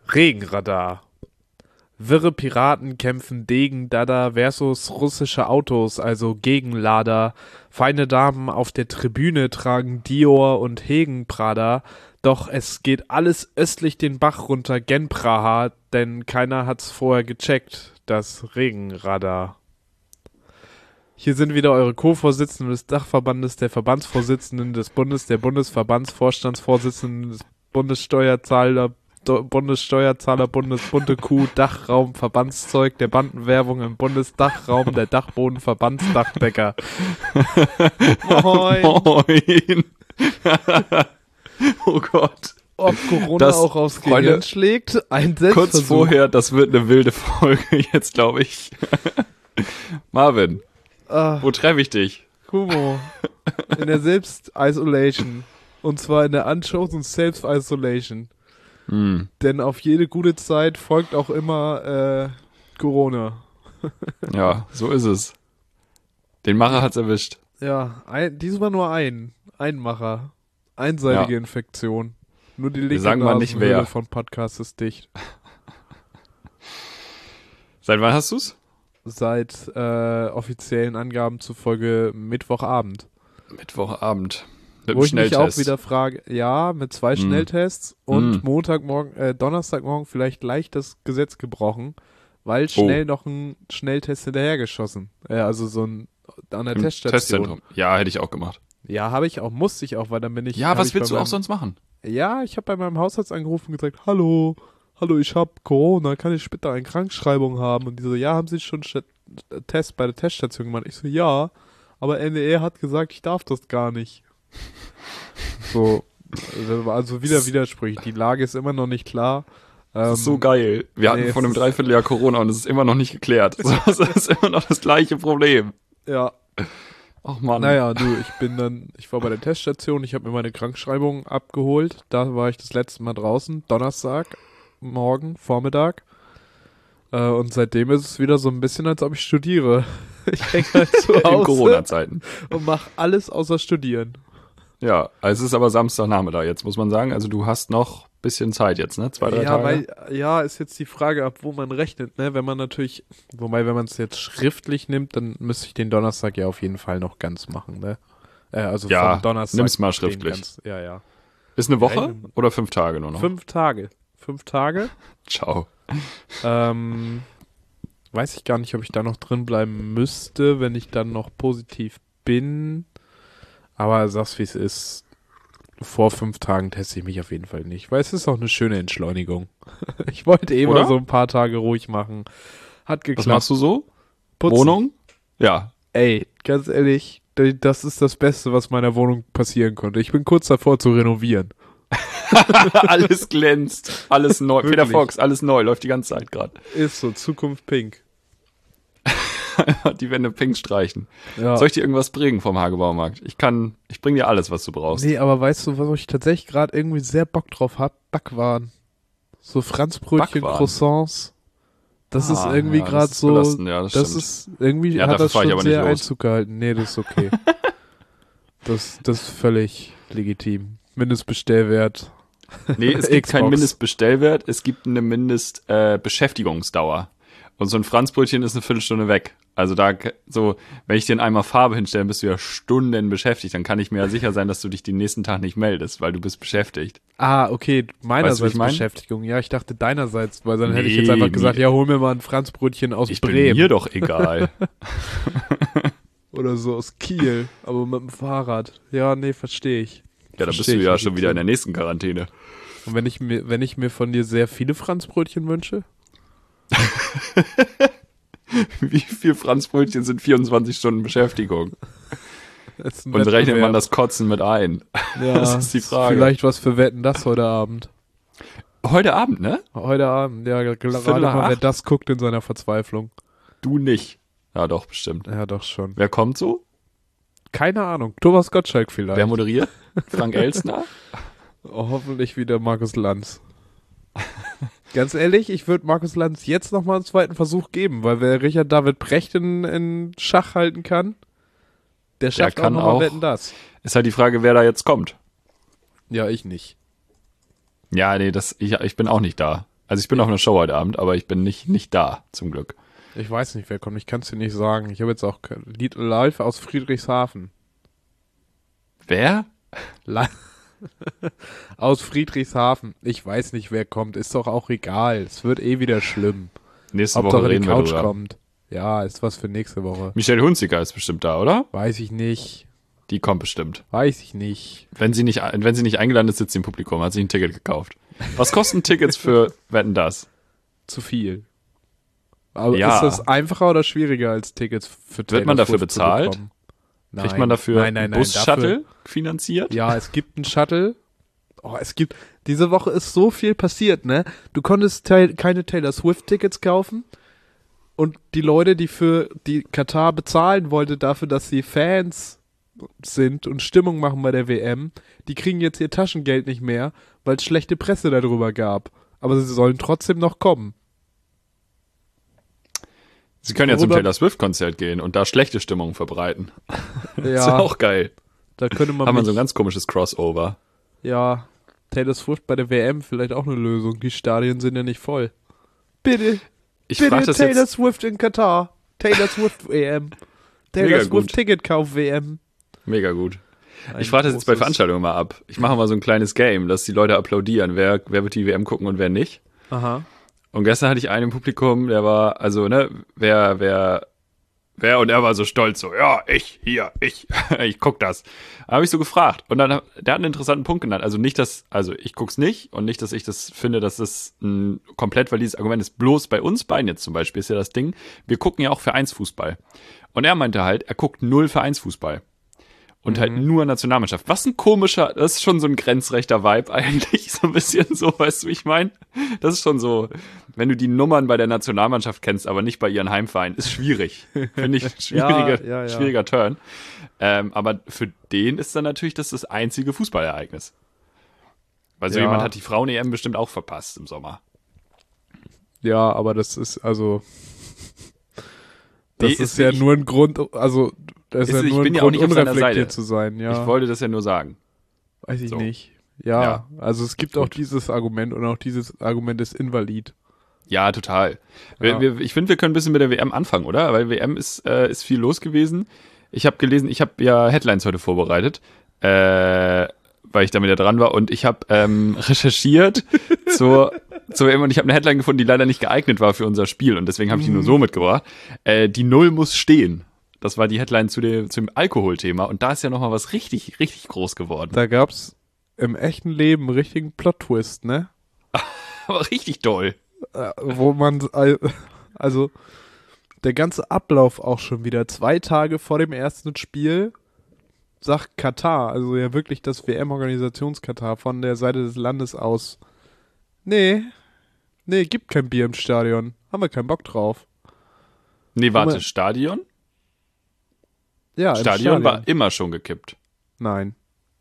Regenradar. Wirre Piraten kämpfen Degen Dada versus russische Autos, also Gegenlader. Feine Damen auf der Tribüne tragen Dior und Hegen Prada. Doch es geht alles östlich den Bach runter gen Praha, denn keiner hat's vorher gecheckt, das Regenradar. Hier sind wieder eure Co-Vorsitzenden des Dachverbandes, der Verbandsvorsitzenden des Bundes, der Bundesverbandsvorstandsvorsitzenden des Bundessteuerzahler, Bundes Bunte Kuh, Dachraum, Verbandszeug der Bandenwerbung im Bundesdachraum, der Dachboden-Verbandsdachdecker. Moin. Moin. Oh Gott. Ob Corona Das, auch aufs Freunde, Gehirn schlägt? Ein Selbstversuch. Kurz vorher, das wird eine wilde Folge jetzt, glaube ich. Marvin, wo treffe ich dich? Kumo. In der Selbst-Isolation. Und zwar in der Unchosen Self-Isolation. Denn auf jede gute Zeit folgt auch immer Corona. Ja, so ist es. Den Macher hat's erwischt. Ja, diesmal nur ein Macher. Einseitige Ja. Infektion. Nur die linke sagen mal nicht Nasenhöhle wer. von Podcast ist dicht. Seit wann hast du's? Seit offiziellen Angaben zufolge Mittwochabend. Mittwochabend. Mit Wo dem ich mich auch Schnelltest. wieder frage, ja, mit 2 Schnelltests und Donnerstagmorgen vielleicht leicht das Gesetz gebrochen, weil schnell noch ein Schnelltest hinterhergeschossen. Also so ein an der Im Teststation. Testzentrum. Ja, hätte ich auch gemacht. Ja, musste ich auch, weil dann bin ich. Ja, hab was ich willst bei du auch meinem- sonst machen? Ja, ich habe bei meinem Hausarzt angerufen und gesagt, hallo, ich habe Corona, kann ich später eine Krankschreibung haben? Und die so, ja, haben Sie schon Test bei der Teststation gemacht? Ich so, ja, aber NDR hat gesagt, ich darf das gar nicht. So, also wieder widersprüchlich. Die Lage ist immer noch nicht klar. Das ist so geil. Wir hatten vor einem Dreivierteljahr Corona und es ist immer noch nicht geklärt. Das ist immer noch das gleiche Problem. Ja. Ach Mann. Naja, ich war bei der Teststation, ich habe mir meine Krankschreibung abgeholt. Da war ich das letzte Mal draußen, Donnerstag, Vormittag. Und seitdem ist es wieder so ein bisschen, als ob ich studiere. Ich hänge halt zu In Hause Corona-Zeiten. und mache alles außer studieren. Ja, also es ist aber Samstagnachmittag jetzt, muss man sagen. Also du hast noch ein bisschen Zeit jetzt, ne? 2, 3 Tage. Ist jetzt die Frage, ab wo man rechnet, ne? Wenn man es jetzt schriftlich nimmt, dann müsste ich den Donnerstag ja auf jeden Fall noch ganz machen, ne? Also Ja, vom Donnerstag. nimm's mal den schriftlich. Ja. Ist eine Woche Rechnen. oder 5 Tage nur noch? 5 Tage. 5 Tage. Ciao. Weiß ich gar nicht, ob ich da noch drin bleiben müsste, wenn ich dann noch positiv bin. Aber sag's wie es ist. Vor 5 Tagen teste ich mich auf jeden Fall nicht, weil es ist auch eine schöne Entschleunigung. Ich wollte mal Oder? so ein paar Tage ruhig machen. Hat geklappt. Was machst du so? Putzen. Wohnung? Ja. Ey, ganz ehrlich, das ist das Beste, was meiner Wohnung passieren konnte. Ich bin kurz davor zu renovieren. Alles glänzt. Alles neu. Peter Wirklich. Fox, alles neu. Läuft die ganze Zeit gerade. Ist so, Zukunft pink. Die Wände pink streichen. Ja. Soll ich dir irgendwas bringen vom Hagebaumarkt? Ich bring dir alles, was du brauchst. Nee, aber weißt du, wo ich tatsächlich gerade irgendwie sehr Bock drauf hab? Backwaren. So Franzbrötchen, Backwaren? Croissants. Das ist Ah, irgendwie ja, das gerade ist so, belastend, ja, das das stimmt. ist irgendwie, Ja, hat dafür das fahr ich schon aber nicht sehr los. Einzug gehalten. Nee, das ist okay. das ist völlig legitim. Mindestbestellwert. Nee, es gibt keinen Xbox. Mindestbestellwert, es gibt eine Mindestbeschäftigungsdauer. Und so ein Franzbrötchen ist eine Viertelstunde weg. Also wenn ich dir in Eimer Farbe hinstelle, bist du ja Stunden beschäftigt. Dann kann ich mir ja sicher sein, dass du dich den nächsten Tag nicht meldest, weil du bist beschäftigt. Ah, okay, Weißt du, wie meinerseits ich mein? Beschäftigung. Ja, ich dachte deinerseits, weil dann hätte ich Nee, jetzt einfach gesagt, nee. ja, hol mir mal ein Franzbrötchen aus Ich bin Bremen. mir doch egal. Oder so aus Kiel, aber mit dem Fahrrad. Ja, nee, verstehe ich. Ja, da bist Versteh du ich ja nicht. schon wieder in der nächsten Quarantäne. Und wenn ich mir von dir sehr viele Franzbrötchen wünsche? Wie viel Franzbrötchen sind 24 Stunden Beschäftigung? Das ist ein Und rechnet Wettbewerb. man das Kotzen mit ein? Ja, das ist die Frage. Vielleicht was für Wetten das heute Abend. Heute Abend, ne? Heute Abend, ja, gerade Viertel nach mal, wer 8? das guckt in seiner Verzweiflung. Du nicht. Ja, doch, bestimmt. Ja, doch schon. Wer kommt so? Keine Ahnung. Thomas Gottschalk vielleicht. Wer moderiert? Frank Elstner? Oh, hoffentlich wieder Markus Lanz. Ganz ehrlich, ich würde Markus Lanz jetzt nochmal einen zweiten Versuch geben, weil wer Richard David Precht in Schach halten kann, der schafft kann auch nochmal auch. Wetten das. Ist halt die Frage, wer da jetzt kommt. Ja, ich nicht. Ja, nee, ich bin auch nicht da. Also ich bin auf einer Show heute Abend, aber ich bin nicht da, zum Glück. Ich weiß nicht, wer kommt. Ich kann es dir nicht sagen. Ich habe jetzt auch Lied live aus Friedrichshafen. Wer? Aus Friedrichshafen. Ich weiß nicht, wer kommt. Ist doch auch egal. Es wird eh wieder schlimm. Nächste Hauptsache Woche die reden wir Couch drüber. kommt. Ja, ist was für nächste Woche. Michelle Hunziker ist bestimmt da, oder? Weiß ich nicht. Die kommt bestimmt. Weiß ich nicht. Wenn sie nicht eingeladen ist, sitzt sie im Publikum, hat sich ein Ticket gekauft. Was kosten Tickets für Wetten, das? Zu viel. Aber Ja. ist das einfacher oder schwieriger als Tickets für Taylor Wird man dafür Swift zu bezahlt? bekommen? Kriegt man dafür nein, einen Bus-Shuttle dafür- finanziert? Ja, es gibt einen Shuttle. Oh, diese Woche ist so viel passiert, ne? Du konntest keine Taylor Swift-Tickets kaufen und die Leute, die für die Katar bezahlen wollte dafür, dass sie Fans sind und Stimmung machen bei der WM, die kriegen jetzt ihr Taschengeld nicht mehr, weil es schlechte Presse darüber gab. Aber sie sollen trotzdem noch kommen. Sie können ja zum Worüber- Taylor Swift-Konzert gehen und da schlechte Stimmung verbreiten. Ja, Ist ja auch geil. da könnte man Haben wir mich, so ein ganz komisches Crossover. ja, Taylor Swift bei der WM vielleicht auch eine Lösung. Die Stadien sind ja nicht voll. Bitte, Ich frage bitte das Taylor jetzt Swift in Katar. Taylor Swift WM. Taylor Mega Swift gut. Ticketkauf WM. mega gut. Ein Ich frage das jetzt bei großes- Veranstaltungen mal ab. Ich mache mal so ein kleines Game, dass die Leute applaudieren. Wer wird die WM gucken und wer nicht? Aha. Und gestern hatte ich einen im Publikum, der war, also, ne, wer, und er war so stolz, so, ja, ich guck das. Da habe ich so gefragt. Und dann, der hat einen interessanten Punkt genannt. Also nicht, also ich guck's nicht und nicht, dass ich das finde, dass das ein komplett valides Argument ist. Bloß bei uns beiden jetzt zum Beispiel ist ja das Ding, wir gucken ja auch Vereinsfußball. Und er meinte halt, er guckt null Vereinsfußball. Und halt nur Nationalmannschaft. Was ein komischer, das ist schon so ein grenzrechter Vibe eigentlich, so ein bisschen so, weißt du, wie ich meine? Das ist schon so, wenn du die Nummern bei der Nationalmannschaft kennst, aber nicht bei ihren Heimvereinen, ist schwierig. Finde ich Ja. schwieriger Turn. Aber für den ist dann natürlich das einzige Fußballereignis. Weil so Ja. jemand hat die Frauen-EM bestimmt auch verpasst im Sommer. Ja, aber das ist also. Das Nee, ist ja nur ein Grund, also das ist ja ich nur ein bin ja auch Grund, nicht auf seiner unreflektiert Seite. zu sein, ja. Ich wollte das ja nur sagen. Weiß ich so. nicht. Ja, Ja. also es gibt auch Gut. dieses Argument und auch dieses Argument ist invalid. Ja, total. Ja. Ich finde, wir können ein bisschen mit der WM anfangen, oder? Weil WM ist viel los gewesen. Ich habe gelesen, ich habe ja Headlines heute vorbereitet, weil ich damit ja dran war. Und ich habe recherchiert zur WM und ich habe eine Headline gefunden, die leider nicht geeignet war für unser Spiel. Und deswegen habe ich die nur so mitgebracht. Die Null muss stehen. Das war die Headline zum Alkoholthema. Und da ist ja nochmal was richtig, richtig groß geworden. Da gab's im echten Leben einen richtigen Plot-Twist, ne? Aber richtig doll. Wo man, also der ganze Ablauf auch schon wieder 2 Tage vor dem ersten Spiel sagt Katar, also ja wirklich das WM-Organisationskatar von der Seite des Landes aus, nee, gibt kein Bier im Stadion, haben wir keinen Bock drauf. Nee, warte, Aber- Stadion? Ja, im Stadion war immer schon gekippt. Nein.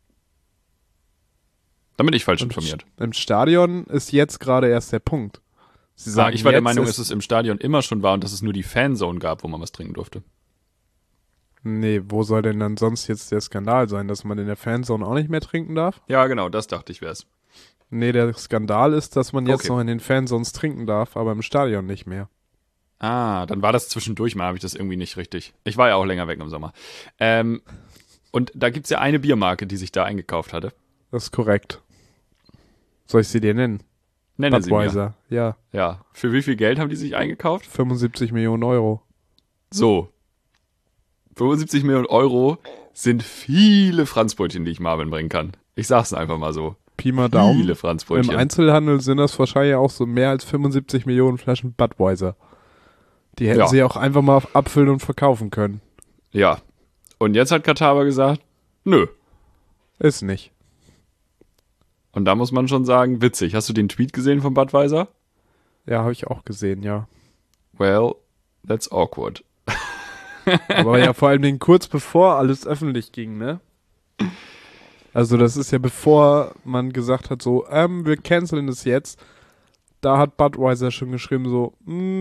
Damit ich falsch Im informiert. Im Stadion ist jetzt gerade erst der Punkt. Sie sagen, Ich war der jetzt Meinung, dass es im Stadion immer schon war und dass es nur die Fanzone gab, wo man was trinken durfte. Nee, wo soll denn dann sonst jetzt der Skandal sein, dass man in der Fanzone auch nicht mehr trinken darf? Ja, genau, das dachte ich wär's. Nee, der Skandal ist, dass man jetzt Okay. noch in den Fanzones trinken darf, aber im Stadion nicht mehr. Ah, dann war das zwischendurch mal, habe ich das irgendwie nicht richtig. Ich war ja auch länger weg im Sommer. Und da gibt's ja eine Biermarke, die sich da eingekauft hatte. Das ist korrekt. Soll ich sie dir nennen? Nenne sie mir. Budweiser. Ja, Ja. Für wie viel Geld haben die sich eingekauft? 75 Millionen Euro. So. 75 Millionen Euro sind viele Franzbrötchen, die ich Marvin bringen kann. Ich sag's einfach mal so. Pi mal Daumen. Viele Im Franzbrötchen. Einzelhandel sind das wahrscheinlich auch so mehr als 75 Millionen Flaschen Budweiser. Die hätten Ja. sie auch einfach mal abfüllen und verkaufen können. Ja. Und jetzt hat Katar aber gesagt, nö. Ist nicht. Und da muss man schon sagen, witzig. Hast du den Tweet gesehen von Budweiser? Ja, habe ich auch gesehen, ja. Well, that's awkward. Aber ja, vor allem kurz bevor alles öffentlich ging, ne? Also das ist ja bevor man gesagt hat, so, wir canceln das jetzt. Da hat Budweiser schon geschrieben, so,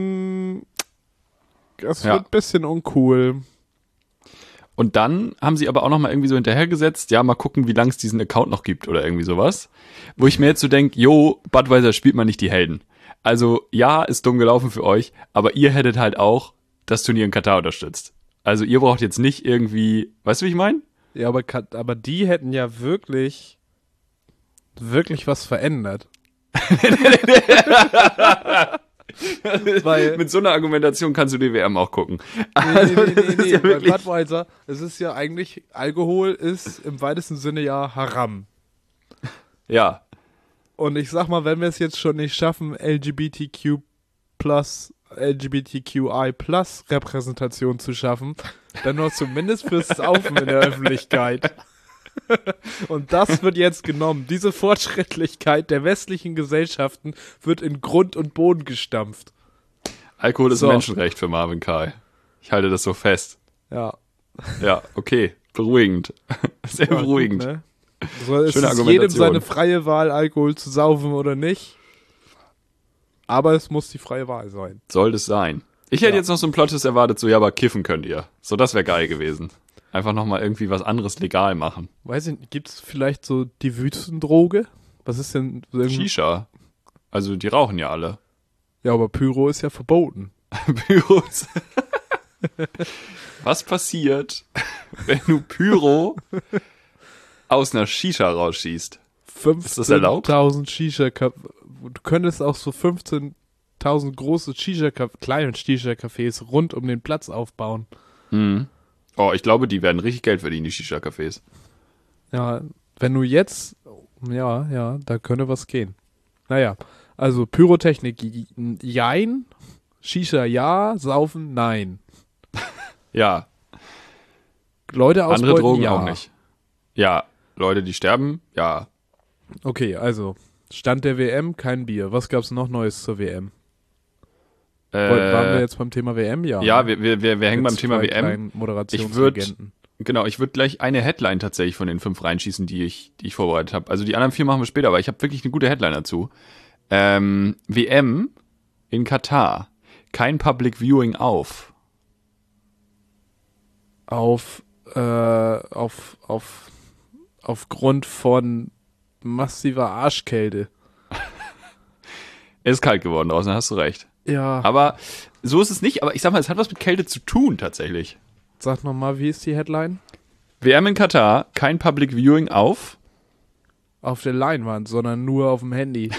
das Ja. wird ein bisschen uncool. Und dann haben sie aber auch noch mal irgendwie so hinterhergesetzt, ja, mal gucken, wie lange es diesen Account noch gibt oder irgendwie sowas. Wo ich mir jetzt so denke, jo, Budweiser spielt mal nicht die Helden. Also ja, ist dumm gelaufen für euch, aber ihr hättet halt auch das Turnier in Katar unterstützt. Also ihr braucht jetzt nicht irgendwie, weißt du, wie ich meine? Ja, aber die hätten ja wirklich was verändert. Weil Mit so einer Argumentation kannst du die WM auch gucken. nee, ja wirklich- Budweiser, es ist ja eigentlich, Alkohol ist im weitesten Sinne ja Haram. Ja, Und ich sag mal, wenn wir es jetzt schon nicht schaffen, LGBTQI+ Repräsentation zu schaffen, dann noch zumindest fürs Saufen in der Öffentlichkeit. Und das wird jetzt genommen. Diese Fortschrittlichkeit der westlichen Gesellschaften wird in Grund und Boden gestampft. Alkohol ist So. ein Menschenrecht für Marvin Kai. Ich halte das so fest. Ja. Ja, okay. Beruhigend. Sehr Ja, beruhigend. Gut, ne? So, es Schöne ist jedem Argumentation. seine freie Wahl, Alkohol zu saufen oder nicht. Aber es muss die freie Wahl sein. Soll das sein. Ich hätte Ja. jetzt noch so einen Plot-Twist erwartet, so, ja, aber kiffen könnt ihr. So, das wäre geil gewesen. Einfach nochmal irgendwie was anderes legal machen. Weiß ich nicht, gibt es vielleicht so die Wüstendroge? Was ist denn Shisha. Also, die rauchen ja alle. Ja, aber Pyro ist ja verboten. Pyros. Was passiert, wenn du Pyro aus einer Shisha rausschießt? das erlaubt? 15.000 Shisha. Du könntest auch so 15.000 große kleine Shisha-Cafés rund um den Platz aufbauen. Mhm. Oh, ich glaube, die werden richtig Geld verdienen, die Shisha-Cafés. Ja, wenn du jetzt, ja, da könnte was gehen. Naja, also Pyrotechnik, jein, Shisha ja, Saufen nein. Ja, Leute ausbeuten, andere Drogen ja. auch nicht. Ja, Leute, die sterben, ja. Okay, also, Stand der WM, kein Bier. Was gab's noch Neues zur WM? Waren wir jetzt beim Thema WM? Ja. Ja, ne? wir hängen Mit beim Thema zwei WM. kleinen Moderationslegenden. Genau, ich würde gleich eine Headline tatsächlich von den 5 reinschießen, die ich vorbereitet habe. Also die anderen 4 machen wir später, aber ich habe wirklich eine gute Headline dazu. WM in Katar. Kein Public Viewing auf. Aufgrund von massiver Arschkälte. Es ist kalt geworden draußen, hast du recht. Ja, Aber so ist es nicht, aber ich sag mal, es hat was mit Kälte zu tun tatsächlich. sag nochmal, wie ist die Headline? WM in Katar, kein Public Viewing auf. Auf der Leinwand, sondern nur auf dem Handy.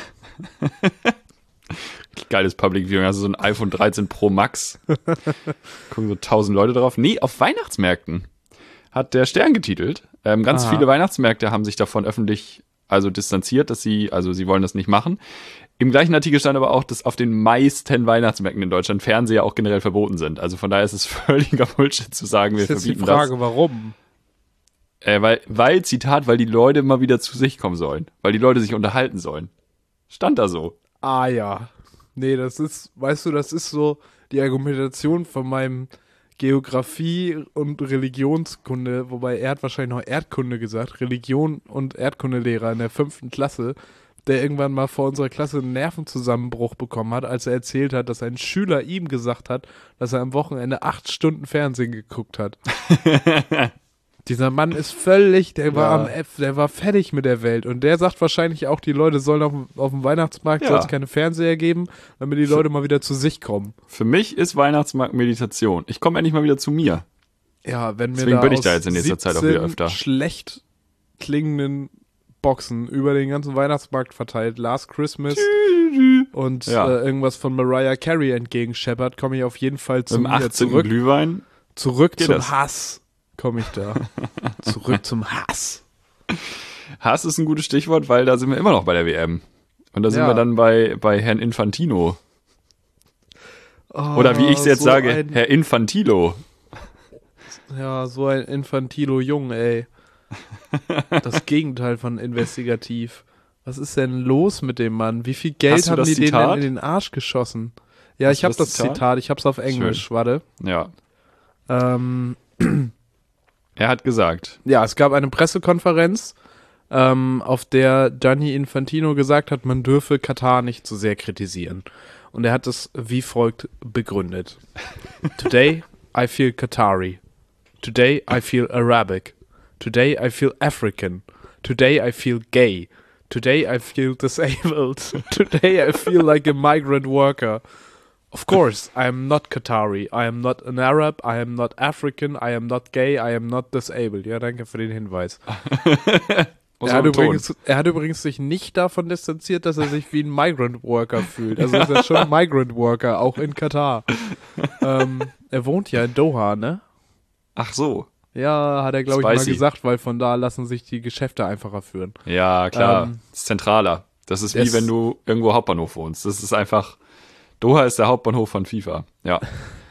Geiles Public Viewing, also so ein iPhone 13 Pro Max. Gucken so 1000 Leute drauf. Nee, auf Weihnachtsmärkten. Hat der Stern getitelt. Ganz Aha. viele Weihnachtsmärkte haben sich davon öffentlich distanziert, dass sie wollen das nicht machen. Im gleichen Artikel stand aber auch, dass auf den meisten Weihnachtsmärkten in Deutschland Fernseher auch generell verboten sind. Also von daher ist es völliger Bullshit zu sagen, wir Das ist jetzt die verbieten Frage, warum? das. Weil die Leute mal wieder zu sich kommen sollen. Weil die Leute sich unterhalten sollen. Stand da so. Ah ja. Nee, das ist, weißt du, das ist so die Argumentation von meinem Geografie- und Religionskunde, wobei er hat wahrscheinlich noch Erdkunde gesagt, Religion- und Erdkundelehrer in der 5. Klasse, der irgendwann mal vor unserer Klasse einen Nervenzusammenbruch bekommen hat, als er erzählt hat, dass ein Schüler ihm gesagt hat, dass er am Wochenende 8 Stunden Fernsehen geguckt hat. Dieser Mann ist völlig, der war fertig mit der Welt. Und der sagt wahrscheinlich auch, die Leute sollen auf dem Weihnachtsmarkt Ja. soll es keine Fernseher geben, damit die Leute mal wieder zu sich kommen. Für mich ist Weihnachtsmarkt Meditation. Ich komme endlich mal wieder zu mir. Ja, wenn wir Deswegen da bin ich aus da jetzt in nächster Zeit auch wieder 17 öfter. schlecht klingenden Boxen über den ganzen Weihnachtsmarkt verteilt, Last Christmas und Ja. irgendwas von Mariah Carey entgegenscheppert, komme ich auf jeden Fall zu Im mir 18. zurück. Glühwein. Zurück Geht zum das? Hass komme ich da. Zurück zum Hass. Hass ist ein gutes Stichwort, weil da sind wir immer noch bei der WM. Und da sind Ja. wir dann bei Herrn Infantino. Oder wie ich es jetzt so sage, ein- Herr Infantilo. Ja, so ein Infantilo-Jung, ey. Das Gegenteil von investigativ. Was ist denn los mit dem Mann? Wie viel Geld Hast du haben das die denen Zitat? denn in den Arsch geschossen? Ja, Hast ich du habe das das Zitat? Zitat, ich habe es auf Englisch, warte. Ja. Ähm, Er hat gesagt, ja, es gab eine Pressekonferenz, auf der Gianni Infantino gesagt hat, man dürfe Katar nicht zu sehr kritisieren. Und er hat es wie folgt begründet. Today I feel Qatari. Today I feel Arabic. Today I feel African. Today I feel gay. Today I feel disabled. Today I feel like a migrant worker. Of course, I am not Qatari. I am not an Arab. I am not African. I am not gay. I am not disabled. Ja, danke für den Hinweis. Er hat übrigens sich nicht davon distanziert, dass er sich wie ein Migrant Worker fühlt. Also ist er schon ein Migrant Worker, auch in Katar. Er wohnt ja in Doha, ne? Ach so. Ja, hat er, glaube ich, mal gesagt, weil von da lassen sich die Geschäfte einfacher führen. Ja, klar. Das ist zentraler. Das ist wie wenn du irgendwo Hauptbahnhof wohnst. Das ist einfach, Doha ist der Hauptbahnhof von FIFA. Ja.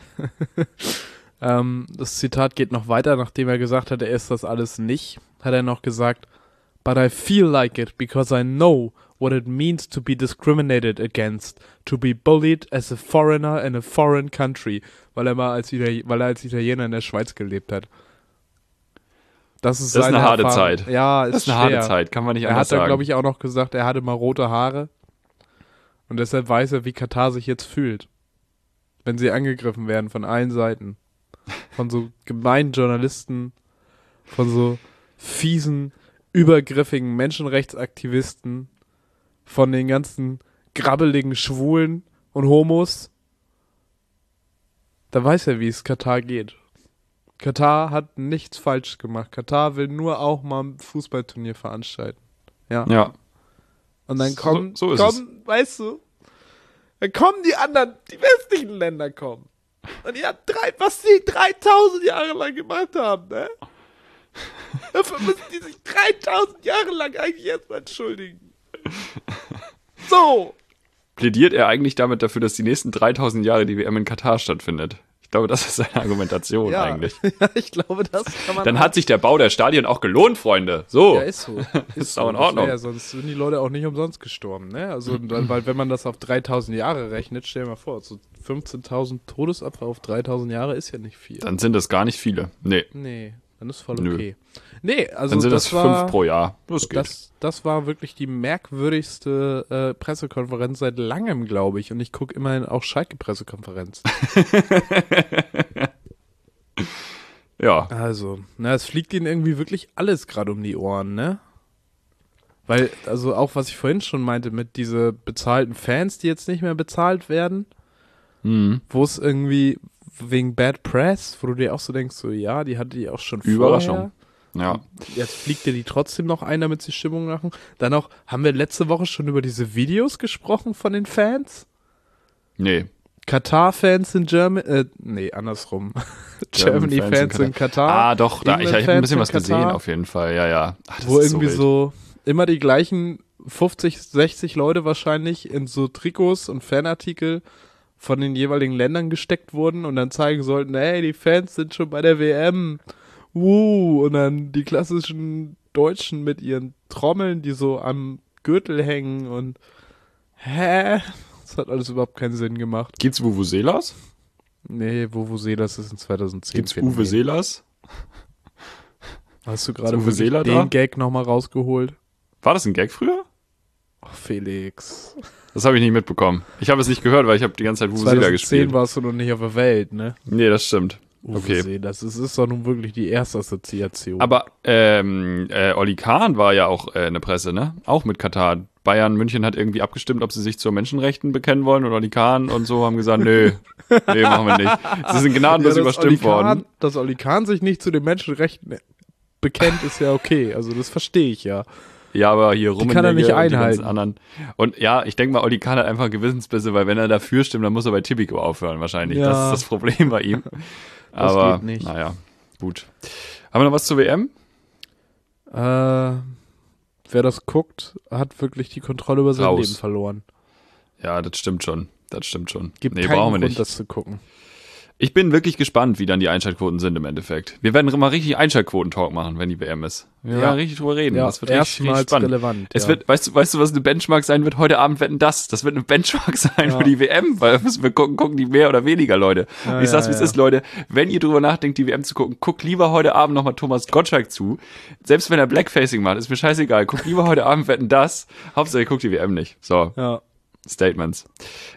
Das Zitat geht noch weiter, nachdem er gesagt hat, er ist das alles nicht, hat er noch gesagt, but I feel like it because I know what it means to be discriminated against, to be bullied as a foreigner in a foreign country, weil er als Italiener in der Schweiz gelebt hat. Das ist eine harte Erfahrung. Zeit. Ja, ist das ist eine harte Zeit, kann man nicht anders sagen. Er hat dann, glaube ich, auch noch gesagt, er hatte mal rote Haare und deshalb weiß er, wie Katar sich jetzt fühlt, wenn sie angegriffen werden von allen Seiten. Von so gemeinen Journalisten, von so fiesen, übergriffigen Menschenrechtsaktivisten, von den ganzen grabbeligen Schwulen und Homos. Da weiß er, wie es Katar geht. Katar hat nichts falsch gemacht. Katar will nur auch mal ein Fußballturnier veranstalten. Ja. Und dann weißt du, dann kommen die anderen, die westlichen Länder kommen. Und ihr habt was die 3000 Jahre lang gemacht haben, ne? Dafür müssen die sich 3000 Jahre lang eigentlich erstmal entschuldigen. So. Plädiert er eigentlich damit dafür, dass die nächsten 3000 Jahre die WM in Katar stattfindet? Ich glaube, das ist seine Argumentation eigentlich. Ja, ich glaube, das kann man. Dann hat sich der Bau der Stadien auch gelohnt, Freunde. So. Ja, ist so. Ist auch in Ordnung. Ja, sonst sind die Leute auch nicht umsonst gestorben, ne? Also, weil wenn man das auf 3000 Jahre rechnet, stell dir mal vor, so 15.000 Todesopfer auf 3000 Jahre ist ja nicht viel. Dann sind das gar nicht viele. Nee, dann ist voll okay. Nee, also dann sind das 5 pro Jahr. Das geht. Das war wirklich die merkwürdigste Pressekonferenz seit langem, glaube ich. Und ich gucke immerhin auch Schalke-Pressekonferenz. Ja. Also, es fliegt ihnen irgendwie wirklich alles gerade um die Ohren, ne? Weil, also auch was ich vorhin schon meinte, mit diese bezahlten Fans, die jetzt nicht mehr bezahlt werden, wo es irgendwie wegen Bad Press, wo du dir auch so denkst, so ja, die hatte die auch schon Überraschung. vorher. Ja. Jetzt fliegt dir die trotzdem noch ein, damit sie Stimmung machen. Dann auch, haben wir letzte Woche schon über diese Videos gesprochen von den Fans? Nee. Katar-Fans in Germany, andersrum. Germany-Fans in Katar. Ah, doch, ich habe ein bisschen was gesehen auf jeden Fall, ja. Ach, wo irgendwie so immer die gleichen 50, 60 Leute wahrscheinlich in so Trikots und Fanartikel von den jeweiligen Ländern gesteckt wurden und dann zeigen sollten, hey, die Fans sind schon bei der WM. Und dann die klassischen Deutschen mit ihren Trommeln, die so am Gürtel hängen und das hat alles überhaupt keinen Sinn gemacht. Gibt's Vuvuzelas? Nee, Vuvuzelas ist in 2010. Gibt's Vuvuzelas? Hast du gerade den Gag nochmal rausgeholt? War das ein Gag früher? Ach, Felix. Das habe ich nicht mitbekommen. Ich habe es nicht gehört, weil ich habe die ganze Zeit Vuvuzela gespielt. 2010 warst du noch nicht auf der Welt, ne? Nee, das stimmt. Okay. Das ist doch nun wirklich die erste Assoziation. Aber Oli Kahn war ja auch in der Presse, ne? Auch mit Katar. Bayern München hat irgendwie abgestimmt, ob sie sich zu Menschenrechten bekennen wollen und Oli Kahn und so haben gesagt, nö, machen wir nicht. Sie sind gnadenlos überstimmt worden. Dass Oli Kahn sich nicht zu den Menschenrechten bekennt, ist ja okay. Also das verstehe ich ja. Ja, aber hier rum kann er nicht einhalten. Anderen. Und ja, ich denke mal, Oli Kahn hat einfach Gewissensbisse, weil wenn er dafür stimmt, dann muss er bei Tipico aufhören wahrscheinlich. Ja. Das ist das Problem bei ihm. Aber geht nicht. Naja, gut. Haben wir noch was zur WM? Wer das guckt, hat wirklich die Kontrolle über sein Leben verloren. Ja, das stimmt schon. Gibt keinen brauchen wir Grund, nicht. das zu gucken. Ich bin wirklich gespannt, wie dann die Einschaltquoten sind im Endeffekt. Wir werden mal richtig Einschaltquoten-Talk machen, wenn die WM ist. Wir werden richtig drüber reden. Ja, das wird richtig spannend. Relevant. Es wird, weißt du, was eine Benchmark sein wird? Heute Abend wetten das. Das wird eine Benchmark sein für die WM, weil müssen wir gucken die mehr oder weniger, Leute. Ja, ich sag's, wie es ist, Leute. Wenn ihr drüber nachdenkt, die WM zu gucken, guckt lieber heute Abend nochmal Thomas Gottschalk zu. Selbst wenn er Blackfacing macht, ist mir scheißegal. Guckt lieber heute Abend wetten das. Hauptsache, ihr guckt die WM nicht. So. Ja. Statements.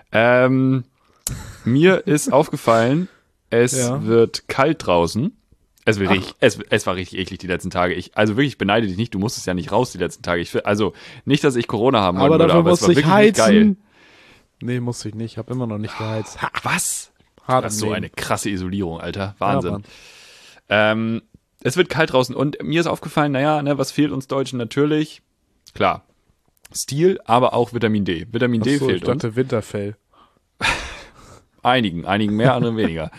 Mir ist aufgefallen, es wird kalt draußen. Es war richtig eklig die letzten Tage. Also wirklich, ich beneide dich nicht, du musstest ja nicht raus die letzten Tage. Also nicht, dass ich Corona haben wollte, aber es war wirklich nicht geil. Nee, musste ich nicht. Ich habe immer noch nicht geheizt. Was? Hart Das ist im so Leben. eine krasse Isolierung, Alter. Wahnsinn. Ja, Es wird kalt draußen und mir ist aufgefallen, naja, ne, was fehlt uns Deutschen natürlich? Klar, Stil, aber auch Vitamin D. Vitamin D fehlt ich dachte Winterfell. Einigen mehr, anderen weniger.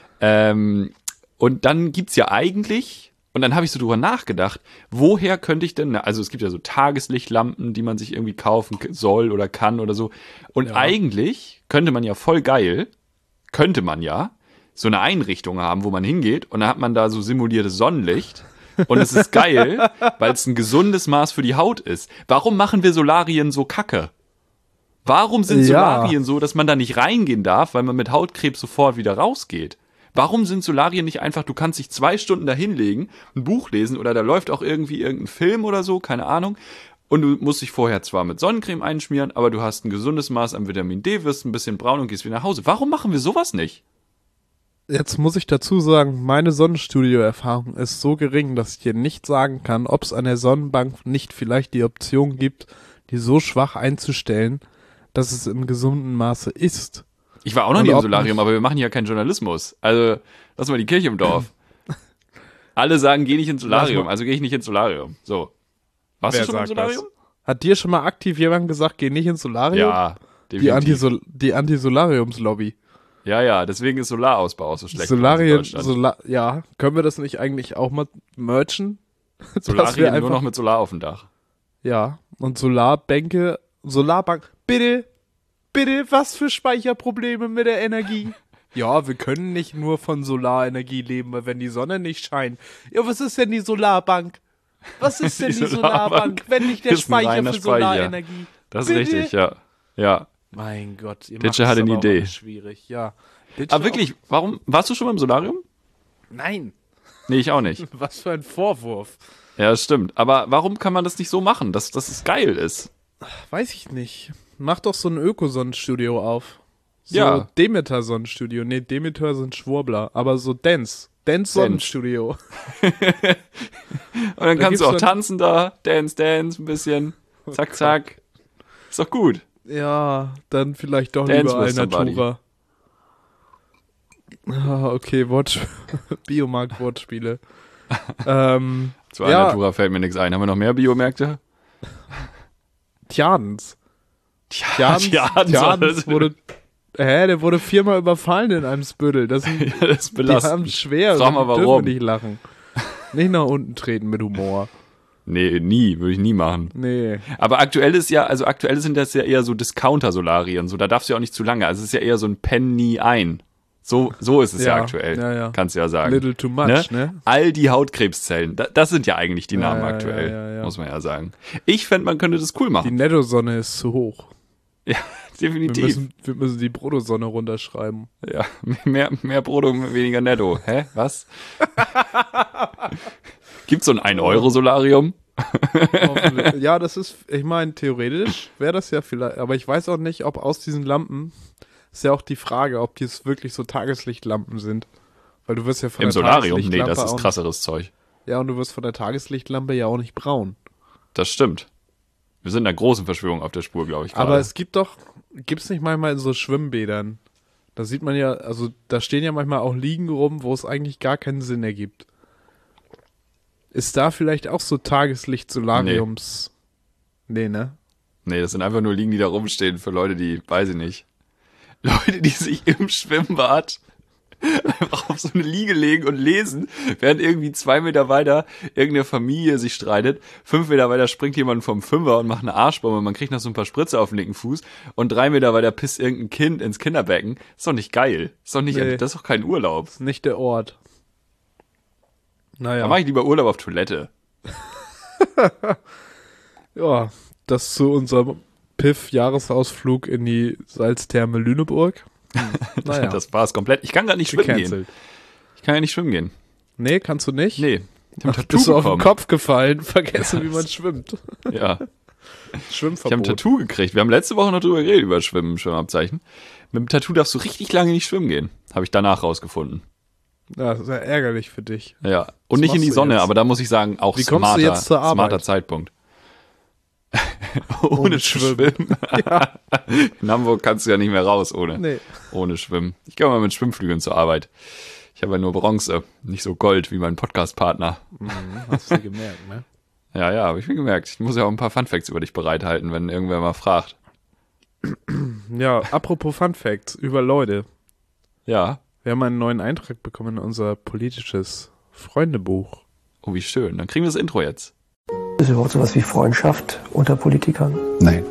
Und dann gibt's ja eigentlich, und dann habe ich so drüber nachgedacht, woher könnte ich denn, also es gibt ja so Tageslichtlampen, die man sich irgendwie kaufen soll oder kann oder so. Und eigentlich könnte man ja voll geil, so eine Einrichtung haben, wo man hingeht und dann hat man da so simuliertes Sonnenlicht. Und es ist geil, weil es ein gesundes Maß für die Haut ist. Warum machen wir Solarien so kacke? Warum sind Solarien so, dass man da nicht reingehen darf, weil man mit Hautkrebs sofort wieder rausgeht? Warum sind Solarien nicht einfach, du kannst dich 2 Stunden da hinlegen, ein Buch lesen oder da läuft auch irgendwie irgendein Film oder so, keine Ahnung. Und du musst dich vorher zwar mit Sonnencreme einschmieren, aber du hast ein gesundes Maß an Vitamin D, wirst ein bisschen braun und gehst wieder nach Hause. Warum machen wir sowas nicht? Jetzt muss ich dazu sagen, meine Sonnenstudio-Erfahrung ist so gering, dass ich dir nicht sagen kann, ob es an der Sonnenbank nicht vielleicht die Option gibt, die so schwach einzustellen, dass es im gesunden Maße ist. Ich war auch noch nie im Solarium, aber wir machen hier keinen Journalismus. Also, lass mal die Kirche im Dorf. Alle sagen, geh nicht ins Solarium, also gehe ich nicht ins Solarium. So. Warst du schon im Solarium? Hat dir schon mal aktiv jemand gesagt, geh nicht ins Solarium? Ja, definitiv. Die Anti-Solariums-Lobby. Ja, deswegen ist Solarausbau auch so schlecht. Ja, können wir das nicht eigentlich auch mal merchen? Solarien nur noch mit Solar auf dem Dach. Ja, und Solarbank, bitte, was für Speicherprobleme mit der Energie? Ja, wir können nicht nur von Solarenergie leben, weil wenn die Sonne nicht scheint. Ja, was ist denn die Solarbank? Was ist denn die Solarbank, wenn nicht der Speicher für Solarenergie? Das ist richtig, ja. Mein Gott, ihr Ditsche hat eine Idee. Schwierig, ja. Aber wirklich, warum, warst du schon mal im Solarium? Nein. Nee, ich auch nicht. Was für ein Vorwurf. Ja, das stimmt. Aber warum kann man das nicht so machen, dass es geil ist? Weiß ich nicht. Mach doch so ein Öko-Sonnenstudio auf. So Ja. Demeter-Sonnenstudio. Nee, Demeter sind Schwurbler. Aber so Dance-Sonnenstudio. Und dann kannst du auch tanzen da. Dance, ein bisschen. Zack, zack. Ist doch gut. Ja, dann vielleicht doch Dance lieber with somebody. Alnatura. Okay, Biomarkt-Wortspiele. Zu Alnatura fällt mir nichts ein. Haben wir noch mehr Biomärkte? Tjadens. Tjadens wurde... der wurde 4-mal überfallen in einem Spüttel. Das ist belastend. Die haben schwer. Frag mal, dürfen warum. wir nicht lachen. Nicht nach unten treten mit Humor. Nee, würde ich nie machen. Nee. Aber aktuell sind das ja eher so Discounter-Solarien. So, da darfst du ja auch nicht zu lange. Also es ist ja eher so ein Penny ein. So ist es ja aktuell. Ja. Kannst du ja sagen. Little too much, ne? All die Hautkrebszellen, das sind ja eigentlich die Namen aktuell, ja. muss man ja sagen. Ich fände, man könnte das cool Die machen. Nettosonne ist zu hoch. Ja, definitiv. Wir müssen die Bruttosonne runterschreiben. Ja, mehr Brutto, weniger Netto. Hä? Was? Gibt's so ein 1-Euro-Solarium? Ja, das ist, ich meine, theoretisch wäre das ja vielleicht, aber ich weiß auch nicht, ob aus diesen Lampen, ist ja auch die Frage, ob die es wirklich so Tageslichtlampen sind. Weil du wirst ja von Im der Solarium? Nee, Tageslichtlampe das ist auch krasseres Zeug. Ja, und du wirst von der Tageslichtlampe ja auch nicht braun. Das stimmt. Wir sind einer großen Verschwörung auf der Spur, glaube ich. Aber es gibt's nicht manchmal in so Schwimmbädern? Da sieht man ja, also da stehen ja manchmal auch Liegen rum, wo es eigentlich gar keinen Sinn ergibt. Ist da vielleicht auch so Tageslicht-Solariums? Nee, ne? Nee, das sind einfach nur Liegen, die da rumstehen für Leute, die, weiß ich nicht. Leute, die sich im Schwimmbad einfach auf so eine Liege legen und lesen, während irgendwie 2 Meter weiter irgendeine Familie sich streitet. 5 Meter weiter springt jemand vom Fünfer und macht eine Arschbombe. Man kriegt noch so ein paar Spritze auf den linken Fuß. Und 3 Meter weiter pisst irgendein Kind ins Kinderbecken. Ist doch nicht geil. Ist doch nicht, Nee. Das ist doch kein Urlaub. Ist nicht der Ort. Naja. Da mache ich lieber Urlaub auf Toilette. Ja, das zu unserem Piff-Jahresausflug in die Salztherme Lüneburg. Naja, Das war's komplett. Ich kann gar nicht schwimmen gehen. gecancelt. Ich kann ja nicht schwimmen gehen. Nee, kannst du nicht? Nee. Ich hab ein Ach, Tattoo bist du auf den bekommen. Kopf gefallen, vergessen, wie man schwimmt. Ja. Ich habe Schwimmverbot. ein Tattoo gekriegt. Wir haben letzte Woche noch drüber geredet, über Schwimmabzeichen. Mit dem Tattoo darfst du richtig lange nicht schwimmen gehen. Habe ich danach rausgefunden. Ja, das ist ja ärgerlich für dich. Ja. Und Was nicht in machst die du Sonne, jetzt? aber da muss ich sagen, auch Wie kommst du jetzt zur Arbeit? smarter Zeitpunkt. Ohne zu schwimmen. Ja. In Hamburg kannst du ja nicht mehr raus Nee. ohne Schwimmen. Ich gehe mal mit Schwimmflügeln zur Arbeit. Ich habe ja nur Bronze, nicht so Gold wie mein Podcast-Partner. Hast du gemerkt, ne? Ja, habe ich mir gemerkt. Ich muss ja auch ein paar Funfacts über dich bereithalten, wenn irgendwer mal fragt. Ja, apropos Fun Facts über Leute. Ja. Wir haben einen neuen Eintrag bekommen in unser politisches Freundebuch. Oh, wie schön. Dann kriegen wir das Intro jetzt. Ist überhaupt sowas wie Freundschaft unter Politikern? Nein.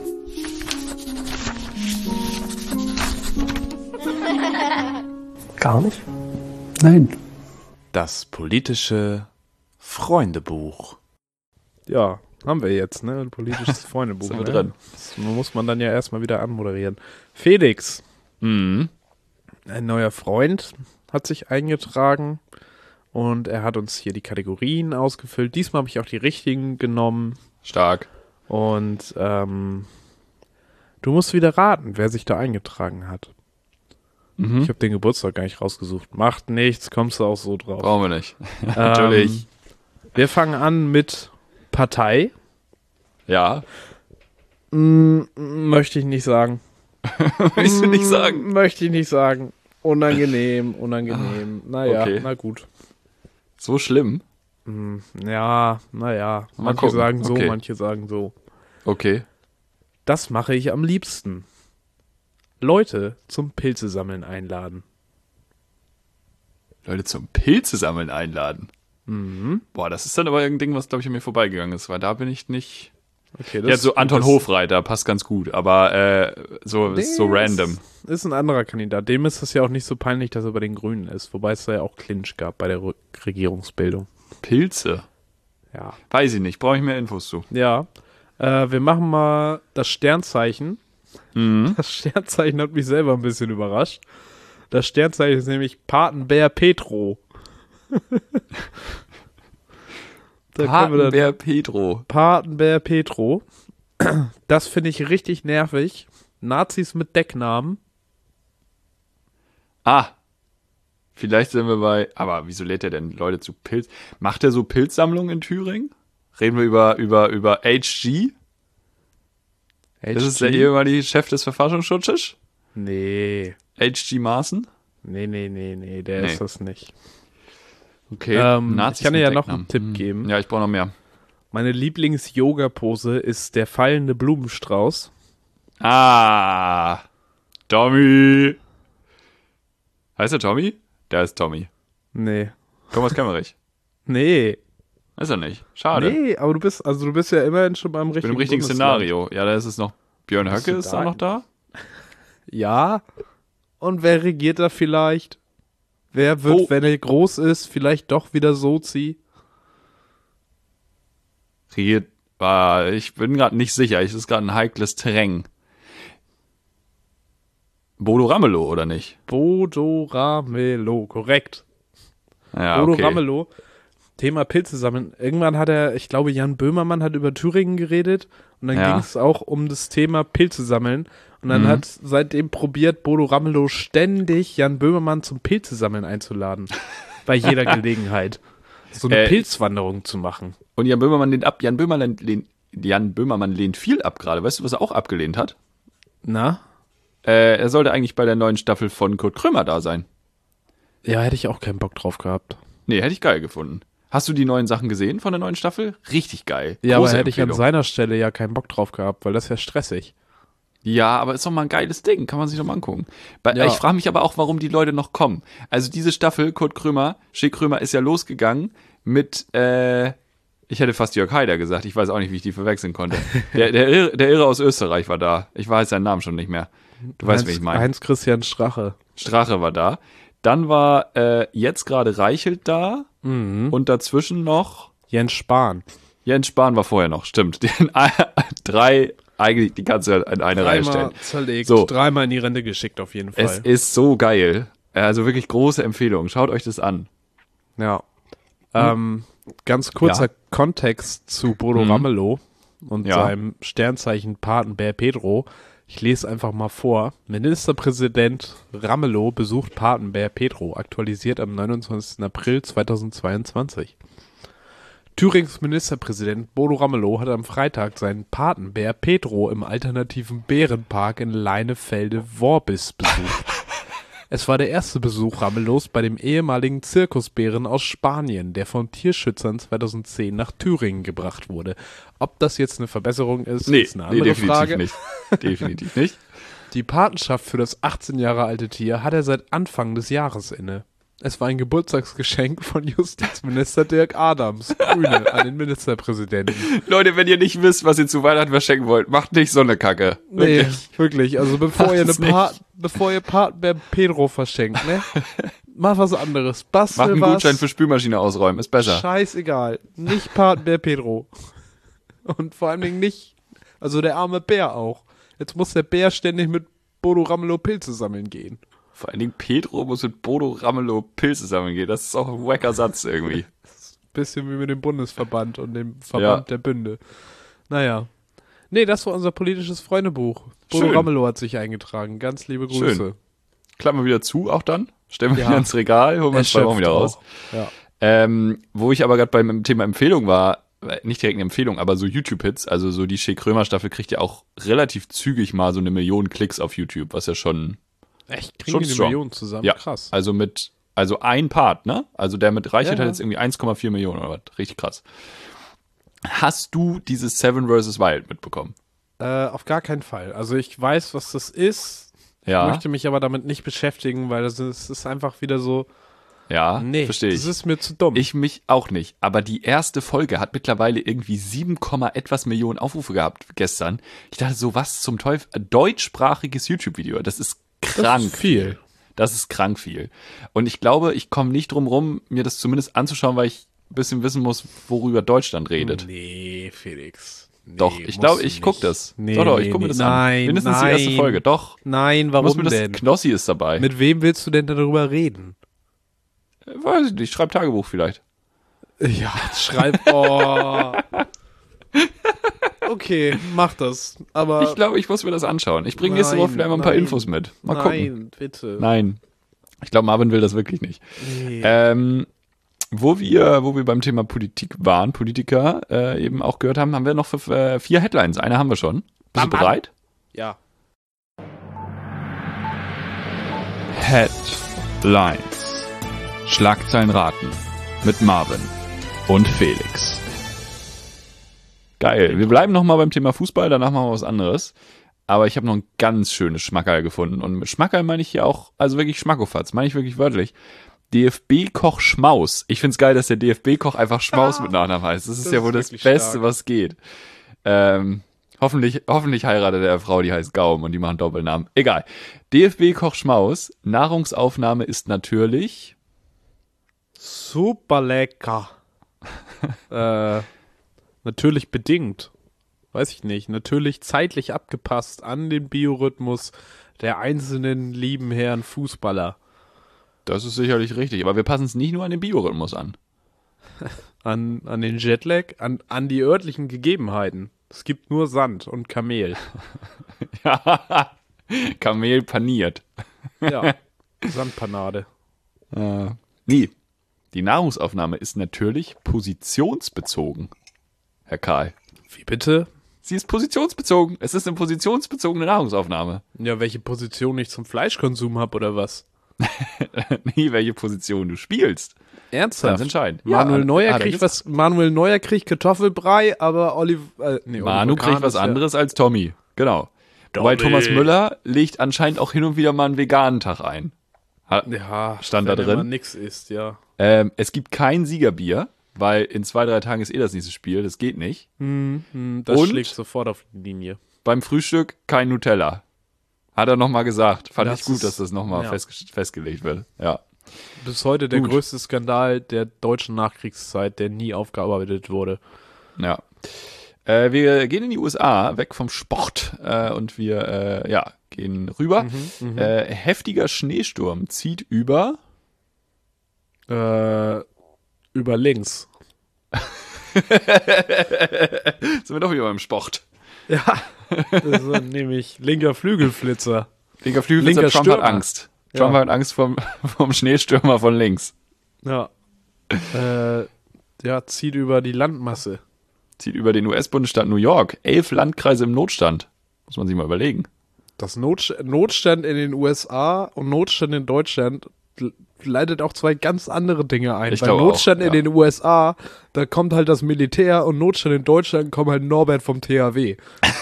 Gar nicht? Nein. Das politische Freundebuch. Ja, haben wir jetzt, ne? Ein politisches Freundebuch. Sind wir ne? drin. Das muss man dann ja erstmal wieder anmoderieren. Felix, Mhm. ein neuer Freund, hat sich eingetragen und er hat uns hier die Kategorien ausgefüllt. Diesmal habe ich auch die richtigen genommen Stark. und du musst wieder raten, wer sich da eingetragen hat. Mhm. Ich habe den Geburtstag gar nicht rausgesucht. Macht nichts, kommst du auch so drauf. Brauchen wir nicht. Natürlich. Wir fangen an mit Partei. Ja. Möchte ich nicht sagen. Willst du nicht sagen? Möchte ich nicht sagen. Unangenehm. Naja, Okay. na gut. So schlimm? Ja, naja. Mal Manche gucken. sagen so, Okay. manche sagen so. Okay. Das mache ich am liebsten. Leute zum Pilze-Sammeln einladen. Leute zum Pilze sammeln einladen. Mhm. Boah, das ist dann aber irgendein Ding, was, glaube ich, an mir vorbeigegangen ist, weil da bin ich nicht... Okay, Ja, so Anton Hofreiter passt ganz gut, aber so ist so random. Ist ein anderer Kandidat. Dem ist es ja auch nicht so peinlich, dass er bei den Grünen ist. Wobei es da ja auch Clinch gab bei der Regierungsbildung. Pilze? Ja. Weiß ich nicht, brauche ich mehr Infos zu. Ja. Wir machen mal das Sternzeichen. Mhm. Das Sternzeichen hat mich selber ein bisschen überrascht. Das Sternzeichen ist nämlich Patenbär Petro. Da können wir dann Patenbär Pedro. Patenbär Petro. Das finde ich richtig nervig. Nazis mit Decknamen. Ah, vielleicht sind wir bei... Aber wieso lädt er denn Leute zu Pilz... Macht er so Pilzsammlungen in Thüringen? Reden wir über HG? Das ist der ehemalige Chef des Verfassungsschutzes? Nee. HG Maaßen? Nee, der Nee. ist das nicht. Okay. Ich kann dir ja mit noch Decknamen. einen Tipp geben. Ja, ich brauche noch mehr. Meine Lieblings-Yoga-Pose ist der fallende Blumenstrauß. Ah, Tommy. Heißt er Tommy? Der ist Tommy. Nee. Thomas Kemmerich. Nee. Ist er nicht. Schade. Nee, aber du bist ja immerhin schon beim Ich bin richtigen im richtigen Bundesland. Szenario. Ja, da ist es noch. Björn Bist Höcke du ist da? da noch da. Ja. Und wer regiert da vielleicht? Wer wird, wenn er groß ist, vielleicht doch wieder Sozi? Regiert. Ich bin gerade nicht sicher. Es ist gerade ein heikles Terrain. Bodo Ramelow, oder nicht? Bodo Ramelow, korrekt. Ja, Bodo okay. Ramelow. Thema Pilze sammeln. Irgendwann hat ich glaube, Jan Böhmermann hat über Thüringen geredet und dann Ja. ging es auch um das Thema Pilze sammeln. Und dann hat seitdem probiert Bodo Ramelow ständig Jan Böhmermann zum Pilze sammeln einzuladen. Bei jeder Gelegenheit. So eine Pilzwanderung zu machen. Und Jan Böhmermann lehnt ab. Jan Böhmermann lehnt viel ab gerade. Weißt du, was er auch abgelehnt hat? Na? Er sollte eigentlich bei der neuen Staffel von Kurt Krömer da sein. Ja, hätte ich auch keinen Bock drauf gehabt. Nee, hätte ich geil gefunden. Hast du die neuen Sachen gesehen von der neuen Staffel? Richtig geil. Ja, aber Große hätte ich an Empfehlung. seiner Stelle ja keinen Bock drauf gehabt, weil das ist ja stressig. Ja, aber ist doch mal ein geiles Ding. Kann man sich doch mal angucken. Ja. Ich frage mich aber auch, warum die Leute noch kommen. Also diese Staffel, Schick Krömer ist ja losgegangen mit, ich hätte fast Jörg Haider gesagt. Ich weiß auch nicht, wie ich die verwechseln konnte. Der Irre aus Österreich war da. Ich weiß seinen Namen schon nicht mehr. Du weißt, wen ich meine. Heinz-Christian Strache. Strache war da. Dann war jetzt gerade Reichelt da. Und dazwischen noch Jens Spahn. Jens Spahn war vorher noch, stimmt. Drei, eigentlich, die kannst du halt in eine Reihe stellen. zerlegt, So. dreimal in die Rente geschickt auf jeden Fall. Es ist so geil. Also wirklich große Empfehlung. Schaut euch das an. Ja. Ganz kurzer Ja. Kontext zu Bodo Ramelow und Ja. seinem Sternzeichen Patenbär Pedro. Ich lese einfach mal vor. Ministerpräsident Ramelow besucht Patenbär Pedro, aktualisiert am 29. April 2022. Thürings Ministerpräsident Bodo Ramelow hat am Freitag seinen Patenbär Pedro im alternativen Bärenpark in Leinefelde-Worbis besucht. Es war der erste Besuch Ramelows bei dem ehemaligen Zirkusbären aus Spanien, der von Tierschützern 2010 nach Thüringen gebracht wurde. Ob das jetzt eine Verbesserung ist, ist eine andere Frage. Nicht. Definitiv nicht. Die Patenschaft für das 18 Jahre alte Tier hat er seit Anfang des Jahres inne. Es war ein Geburtstagsgeschenk von Justizminister Dirk Adams, Grüne, an den Ministerpräsidenten. Leute, wenn ihr nicht wisst, was ihr zu Weihnachten verschenken wollt, macht nicht so eine Kacke. Nee, wirklich. Also bevor ihr Patenbär Pedro verschenkt, ne? Mach was anderes. Bastel Macht einen was. Gutschein für Spülmaschine ausräumen, ist besser. Scheißegal. Nicht Patenbär Pedro. Und vor allen Dingen nicht, also der arme Bär auch. Jetzt muss der Bär ständig mit Bodo Ramelow Pilze sammeln gehen. Vor allen Dingen Pedro muss mit Bodo Ramelow Pilze sammeln gehen. Das ist auch ein wacker Satz irgendwie. Bisschen wie mit dem Bundesverband und dem Verband der Bünde. Naja. Nee, das war unser politisches Freundebuch. Bodo Schön. Ramelow hat sich eingetragen. Ganz liebe Grüße. Schön. Klappen wir wieder zu, auch dann. Stellen wir wieder ins Regal, holen wir uns 2 Wochen wieder raus. Ja. Wo ich aber gerade beim Thema Empfehlung war, nicht direkt eine Empfehlung, aber so YouTube-Hits, also so die Schick Römer Staffel kriegt ja auch relativ zügig mal so 1 Million Klicks auf YouTube, was ja schon Echt? schon Kriegen die strong. 1 Million zusammen? Ja, Krass. also ein Part, ne? Also der mit Reichweite Ja. hat jetzt irgendwie 1,4 Millionen oder was. Richtig krass. Hast du dieses Seven vs. Wild mitbekommen? Auf gar keinen Fall. Also ich weiß, was das ist. Ja. Ich möchte mich aber damit nicht beschäftigen, weil das ist einfach wieder so, Ja, nee, verstehe das ich. ist mir zu dumm. Ich mich auch nicht. Aber die erste Folge hat mittlerweile irgendwie 7, etwas Millionen Aufrufe gehabt gestern. Ich dachte so, was zum Teufel? Deutschsprachiges YouTube-Video. Das ist krank. Das ist viel. Das ist krank viel. Und ich glaube, ich komme nicht drum rum, mir das zumindest anzuschauen, weil ich ein bisschen wissen muss, worüber Deutschland redet. Nee, Felix. Nee, Doch, ich glaube, ich gucke das. Nee, doch, ich gucke mir das an. nein, Mindestens die erste Folge. Doch. Nein, Muss warum mir das, denn? Knossi ist dabei. Mit wem willst du denn darüber reden? Weiß ich nicht, schreib Tagebuch vielleicht. Ja, schreib. Oh. Okay, mach das. Aber Ich glaube, ich muss mir das anschauen. Ich bringe nächste Woche vielleicht mal ein paar Infos mit. Mal gucken. Nein, bitte. Nein. Ich glaube, Marvin will das wirklich nicht. Nee. Wo wir beim Thema Politik waren, Politiker eben auch gehört haben, haben wir noch 4 Headlines. Eine haben wir schon. Bist du Bam, bam. bereit? Ja. Headlines. Schlagzeilen raten. Mit Marvin und Felix. Geil. Wir bleiben nochmal beim Thema Fußball, danach machen wir was anderes. Aber ich habe noch ein ganz schönes Schmackerl gefunden. Und mit Schmackerl meine ich hier auch, also wirklich Schmackofatz, meine ich wirklich wörtlich. DFB-Koch Schmaus. Ich find's geil, dass der DFB-Koch einfach Schmaus mit Nachnamen heißt. Das ist ja wohl das wirklich Beste, stark. was geht. Hoffentlich heiratet er eine Frau, die heißt Gaum und die machen Doppelnamen. Egal. DFB-Koch Schmaus. Nahrungsaufnahme ist natürlich Super lecker. Natürlich bedingt. Weiß ich nicht. Natürlich zeitlich abgepasst an den Biorhythmus der einzelnen lieben Herren Fußballer. Das ist sicherlich richtig, aber wir passen es nicht nur an den Biorhythmus an. An den Jetlag, an die örtlichen Gegebenheiten. Es gibt nur Sand und Kamel. Ja, Kamel paniert. Ja, Sandpanade. Nee, die Nahrungsaufnahme ist natürlich positionsbezogen, Herr Karl. Wie bitte? Sie ist positionsbezogen. Es ist eine positionsbezogene Nahrungsaufnahme. Ja, welche Position ich zum Fleischkonsum habe oder was? Nee, welche Position du spielst. Ernsthaft? Ganz entscheidend. Manuel Neuer hat er kriegt gesagt. Manuel Neuer kriegt Kartoffelbrei, aber Manu Oliver kriegt Kahn was ist ja- anderes als Tommy. Genau. Wobei Thomas Müller legt anscheinend auch hin und wieder mal einen veganen Tag ein. Ja, Stand da wenn drin? man nix isst, ja. Es gibt kein Siegerbier, weil in 2-3 Tagen ist das nächste Spiel. Das geht nicht. Das Und? schlägt sofort auf die Linie. Beim Frühstück kein Nutella. Hat er nochmal gesagt. Fand Das ich gut, ist- dass das nochmal ja. festgelegt wird. Ja. Bis heute der Gut. größte Skandal der deutschen Nachkriegszeit, der nie aufgearbeitet wurde. Ja. Wir gehen in die USA, weg vom Sport, und wir gehen rüber. Heftiger Schneesturm zieht über. Über links. Sind wir doch wieder beim Sport. Ja, das ist nämlich linker Flügelflitzer. Linker Flügelflitzer, Linker Trump Stürmer. hat Angst. Trump hat Angst vom Schneestürmer von links. Ja. Ja, zieht über die Landmasse. Zieht über den US-Bundesstaat New York. 11 Landkreise im Notstand. Muss man sich mal überlegen. Das Notstand in den USA und Notstand in Deutschland leitet auch zwei ganz andere Dinge ein. Ich Bei glaube Notstand auch, in ja. den USA, da kommt halt das Militär und Notstand in Deutschland kommt halt Norbert vom THW.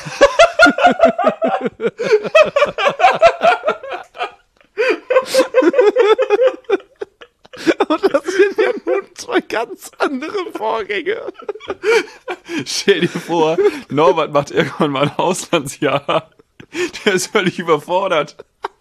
Und das sind ja nun zwei ganz andere Vorgänge. Stell dir vor, Norbert macht irgendwann mal ein Auslandsjahr. Der ist völlig überfordert.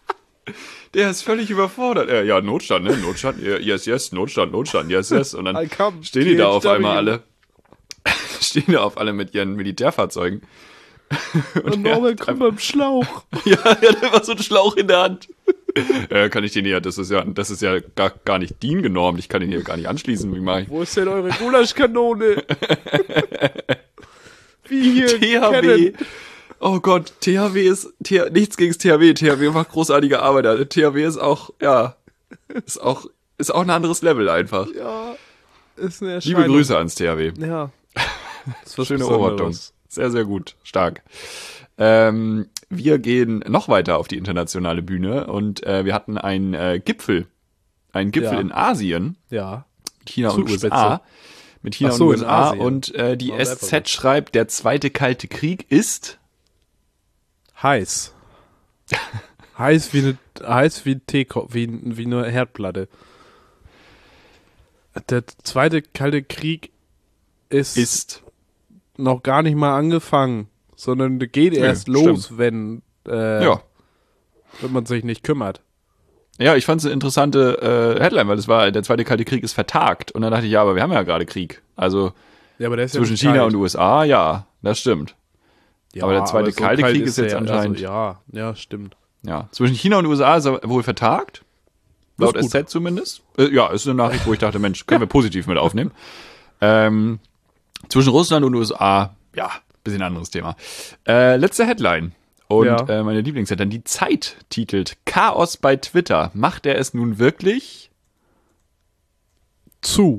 Ja, Notstand, ne? Notstand, yes, Notstand, yes. Und dann stehen die da auf einmal alle. Stehen da auf alle mit ihren Militärfahrzeugen. Und Norbert kommt beim Schlauch. Ja, er hat immer so einen Schlauch in der Hand. Kann ich den hier, das ist ja gar nicht DIN genormt, ich kann den hier gar nicht anschließen, wie mache ich? Wo ist denn eure Gulaschkanone? Wie hier THW. kennen. Oh Gott, THW ist, nichts gegen das THW. THW macht großartige Arbeit. Also THW ist auch, ist auch ein anderes Level einfach. Ja, ist eine Erscheinung. Liebe Grüße ans THW. Ja. Das ist was Schöne Besonderes. Beobachtung. Sehr, sehr gut. Stark. Wir gehen noch weiter auf die internationale Bühne und wir hatten einen Gipfel. Einen Gipfel Ja. in Asien. Ja. Mit China und Zugspitze. USA. Mit China Ach so, und in USA. Asien. Und die War sehr SZ schreibt, der zweite Kalte Krieg ist... Heiß. heiß wie ein Teekopf, wie eine Herdplatte. Der zweite Kalte Krieg ist noch gar nicht mal angefangen, sondern geht erst los, wenn man sich nicht kümmert. Ja, ich fand es eine interessante Headline, weil das war, der zweite Kalte Krieg ist vertagt. Und dann dachte ich, ja, aber wir haben ja gerade Krieg. Also Ja, aber der ist zwischen nicht China kalt. und USA, ja, das stimmt. Ja, aber der zweite so Kalte kalt Krieg ist jetzt der, anscheinend... Also, ja, stimmt. Ja, zwischen China und USA ist er wohl vertagt. Das Laut ist gut. SZ zumindest. Ja, ist eine Nachricht, wo ich dachte, Mensch, können wir positiv mit aufnehmen. Zwischen Russland und USA, ja, bisschen anderes Thema. Letzte Headline. Und Ja. meine Lieblingsheadline, die Zeit titelt Chaos bei Twitter. Macht er es nun wirklich? Zu.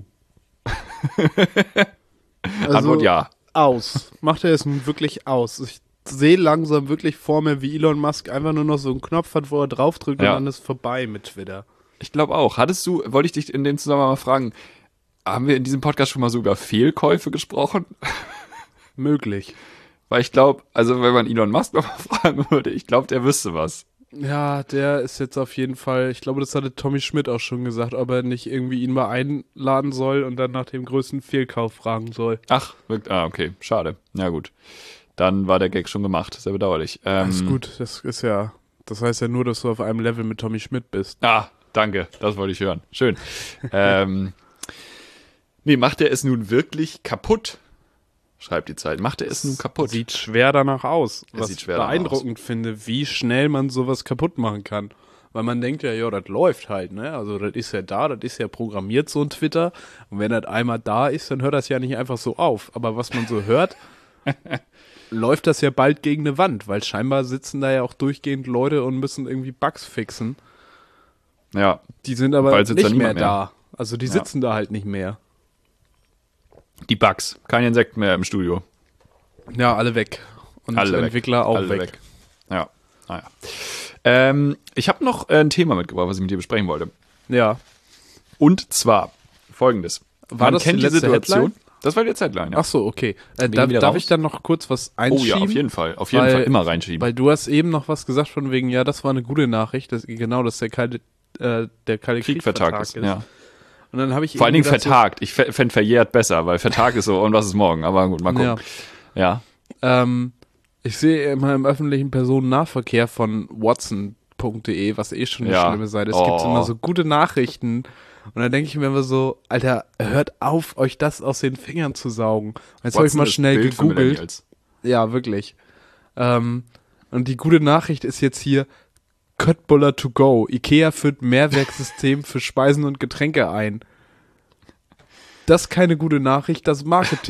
Antwort ja. Aus. Macht er es nun wirklich aus? Ich sehe langsam wirklich vor mir, wie Elon Musk einfach nur noch so einen Knopf hat, wo er draufdrückt Ja. und dann ist vorbei mit Twitter. Ich glaube auch. Wollte ich dich in dem Zusammenhang mal fragen, haben wir in diesem Podcast schon mal so über Fehlkäufe gesprochen? Möglich. Weil ich glaube, also wenn man Elon Musk noch mal fragen würde, ich glaube, der wüsste was. Ja, der ist jetzt auf jeden Fall, ich glaube, das hatte Tommy Schmidt auch schon gesagt, ob er nicht irgendwie ihn mal einladen soll und dann nach dem größten Fehlkauf fragen soll. Ach, okay, schade. Ja gut, dann war der Gag schon gemacht, sehr bedauerlich. Alles gut, das heißt ja nur, dass du auf einem Level mit Tommy Schmidt bist. Ah, danke, das wollte ich hören. Schön. Nee, macht er es nun wirklich kaputt? Schreibt die Zeit. Macht er es nun kaputt? Sieht schwer danach aus. Was sieht ich schwer danach beeindruckend finde, wie schnell man sowas kaputt machen kann. Weil man denkt ja, das läuft halt, ne? Also das ist ja da, das ist ja programmiert, so ein Twitter. Und wenn das einmal da ist, dann hört das ja nicht einfach so auf. Aber was man so hört, läuft das ja bald gegen eine Wand, weil scheinbar sitzen da ja auch durchgehend Leute und müssen irgendwie Bugs fixen. Ja, Die sind aber Bald sitzt da nicht mehr niemand mehr. da. Also die sitzen da halt nicht mehr. die Bugs. Kein Insekt mehr im Studio. Ja, alle weg. Und Alle weg. Entwickler auch Alle weg. Ja, naja. Ich habe noch ein Thema mitgebracht, was ich mit dir besprechen wollte. Ja. Und zwar folgendes. War das die letzte Headline? Das war die Headline, ja. Ach so, okay. gehen Darf wieder raus? ich dann noch kurz was Oh einschieben? ja, auf jeden Fall. Auf jeden Fall immer reinschieben. Weil du hast eben noch was gesagt von wegen, ja, das war eine gute Nachricht, dass der kalte Krieg vertagt ist. Ja. Und dann habe ich Vor allen Dingen gedacht, vertagt. Ich fände verjährt besser, weil vertagt ist so, und was ist morgen? Aber gut, mal So, gucken. Ja. ich sehe immer im öffentlichen Personennahverkehr von Watson.de, was schon eine Ja. schlimme Seite ist, Oh. gibt immer so gute Nachrichten. Und dann denke ich mir immer so, Alter, hört auf, euch das aus den Fingern zu saugen. Jetzt habe ich Watson mal ist schnell Bild für gegoogelt. Millennials. Ja, wirklich. Und die gute Nachricht ist jetzt hier, Köttbullar to go. Ikea führt Mehrwerksystem für Speisen und Getränke ein. Das ist keine gute Nachricht, das ist Marketing.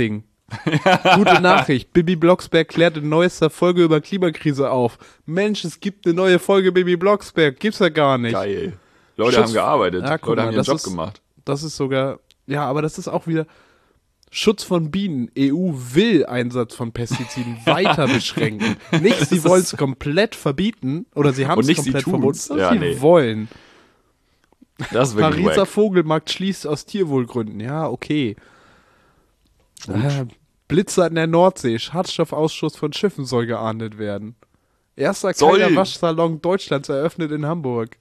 Gute Nachricht, Bibi Blocksberg klärt in neuester Folge über Klimakrise auf. Mensch, es gibt eine neue Folge Bibi Blocksberg, gibt's ja gar nicht. Geil. Leute Schutz- haben gearbeitet, Ja, guck Leute mal, haben ihren Job ist, gemacht. Das ist sogar, ja, aber das ist auch wieder Schutz von Bienen. EU will Einsatz von Pestiziden weiter beschränken. Nicht, sie wollen es komplett verbieten oder sie haben Und es nicht, sie komplett tun's. verboten, Ja, sie nee. wollen. Das ist wirklich Pariser wack. Vogelmarkt schließt aus Tierwohlgründen. Ja, okay. Blitzer in der Nordsee. Schadstoffausschuss von Schiffen soll geahndet werden. Erster Soll. kleiner Waschsalon Deutschlands eröffnet in Hamburg.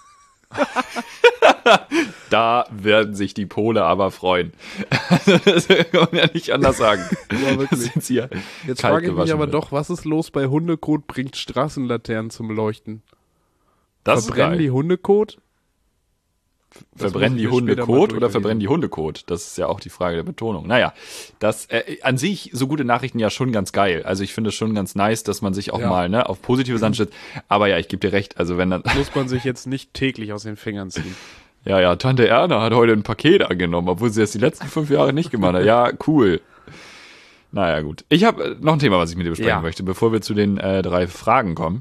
Da werden sich die Pole aber freuen. Das kann man ja nicht anders sagen. Ja, wirklich. Sind sie ja Jetzt kalt frage ich mich gewaschen aber wird. doch, was ist los bei Hundekot bringt Straßenlaternen zum Leuchten? Das ist Verbrennen geil. die Hundekot? Verbrennen muss die ich mir Hunde später mal Kot oder durchlesen. verbrennen die Hunde Kot? Das ist ja auch die Frage der Betonung. Naja, das an sich so gute Nachrichten ja schon ganz geil. Also ich finde es schon ganz nice, dass man sich auch Ja. mal auf positive Sachen stützt. Aber ja, ich gebe dir recht. Also wenn dann, Muss man sich jetzt nicht täglich aus den Fingern ziehen. ja, Tante Erna hat heute ein Paket angenommen, obwohl sie das die letzten 5 Jahre nicht gemacht hat. Ja, cool. Naja, gut. Ich habe noch ein Thema, was ich mit dir besprechen Ja. möchte, bevor wir zu den 3 Fragen kommen.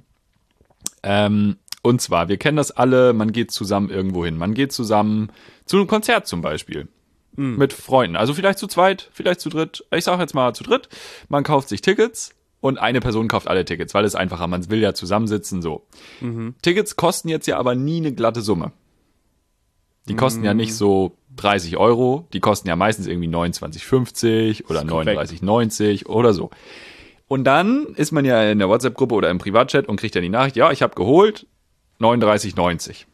Und zwar, wir kennen das alle, man geht zusammen irgendwo hin. Man geht zusammen zu einem Konzert zum Beispiel. Mit Freunden. Also vielleicht zu zweit, vielleicht zu dritt. Ich sage jetzt mal zu dritt. Man kauft sich Tickets und eine Person kauft alle Tickets, weil es einfacher, man will ja zusammensitzen, so. Tickets kosten jetzt ja aber nie eine glatte Summe. Die kosten ja nicht so 30 Euro, die kosten ja meistens irgendwie 29,50 oder ist korrekt. 39,90 oder so. Und dann ist man ja in der WhatsApp-Gruppe oder im Privatchat und kriegt dann die Nachricht, ja, ich habe geholt, 39,90.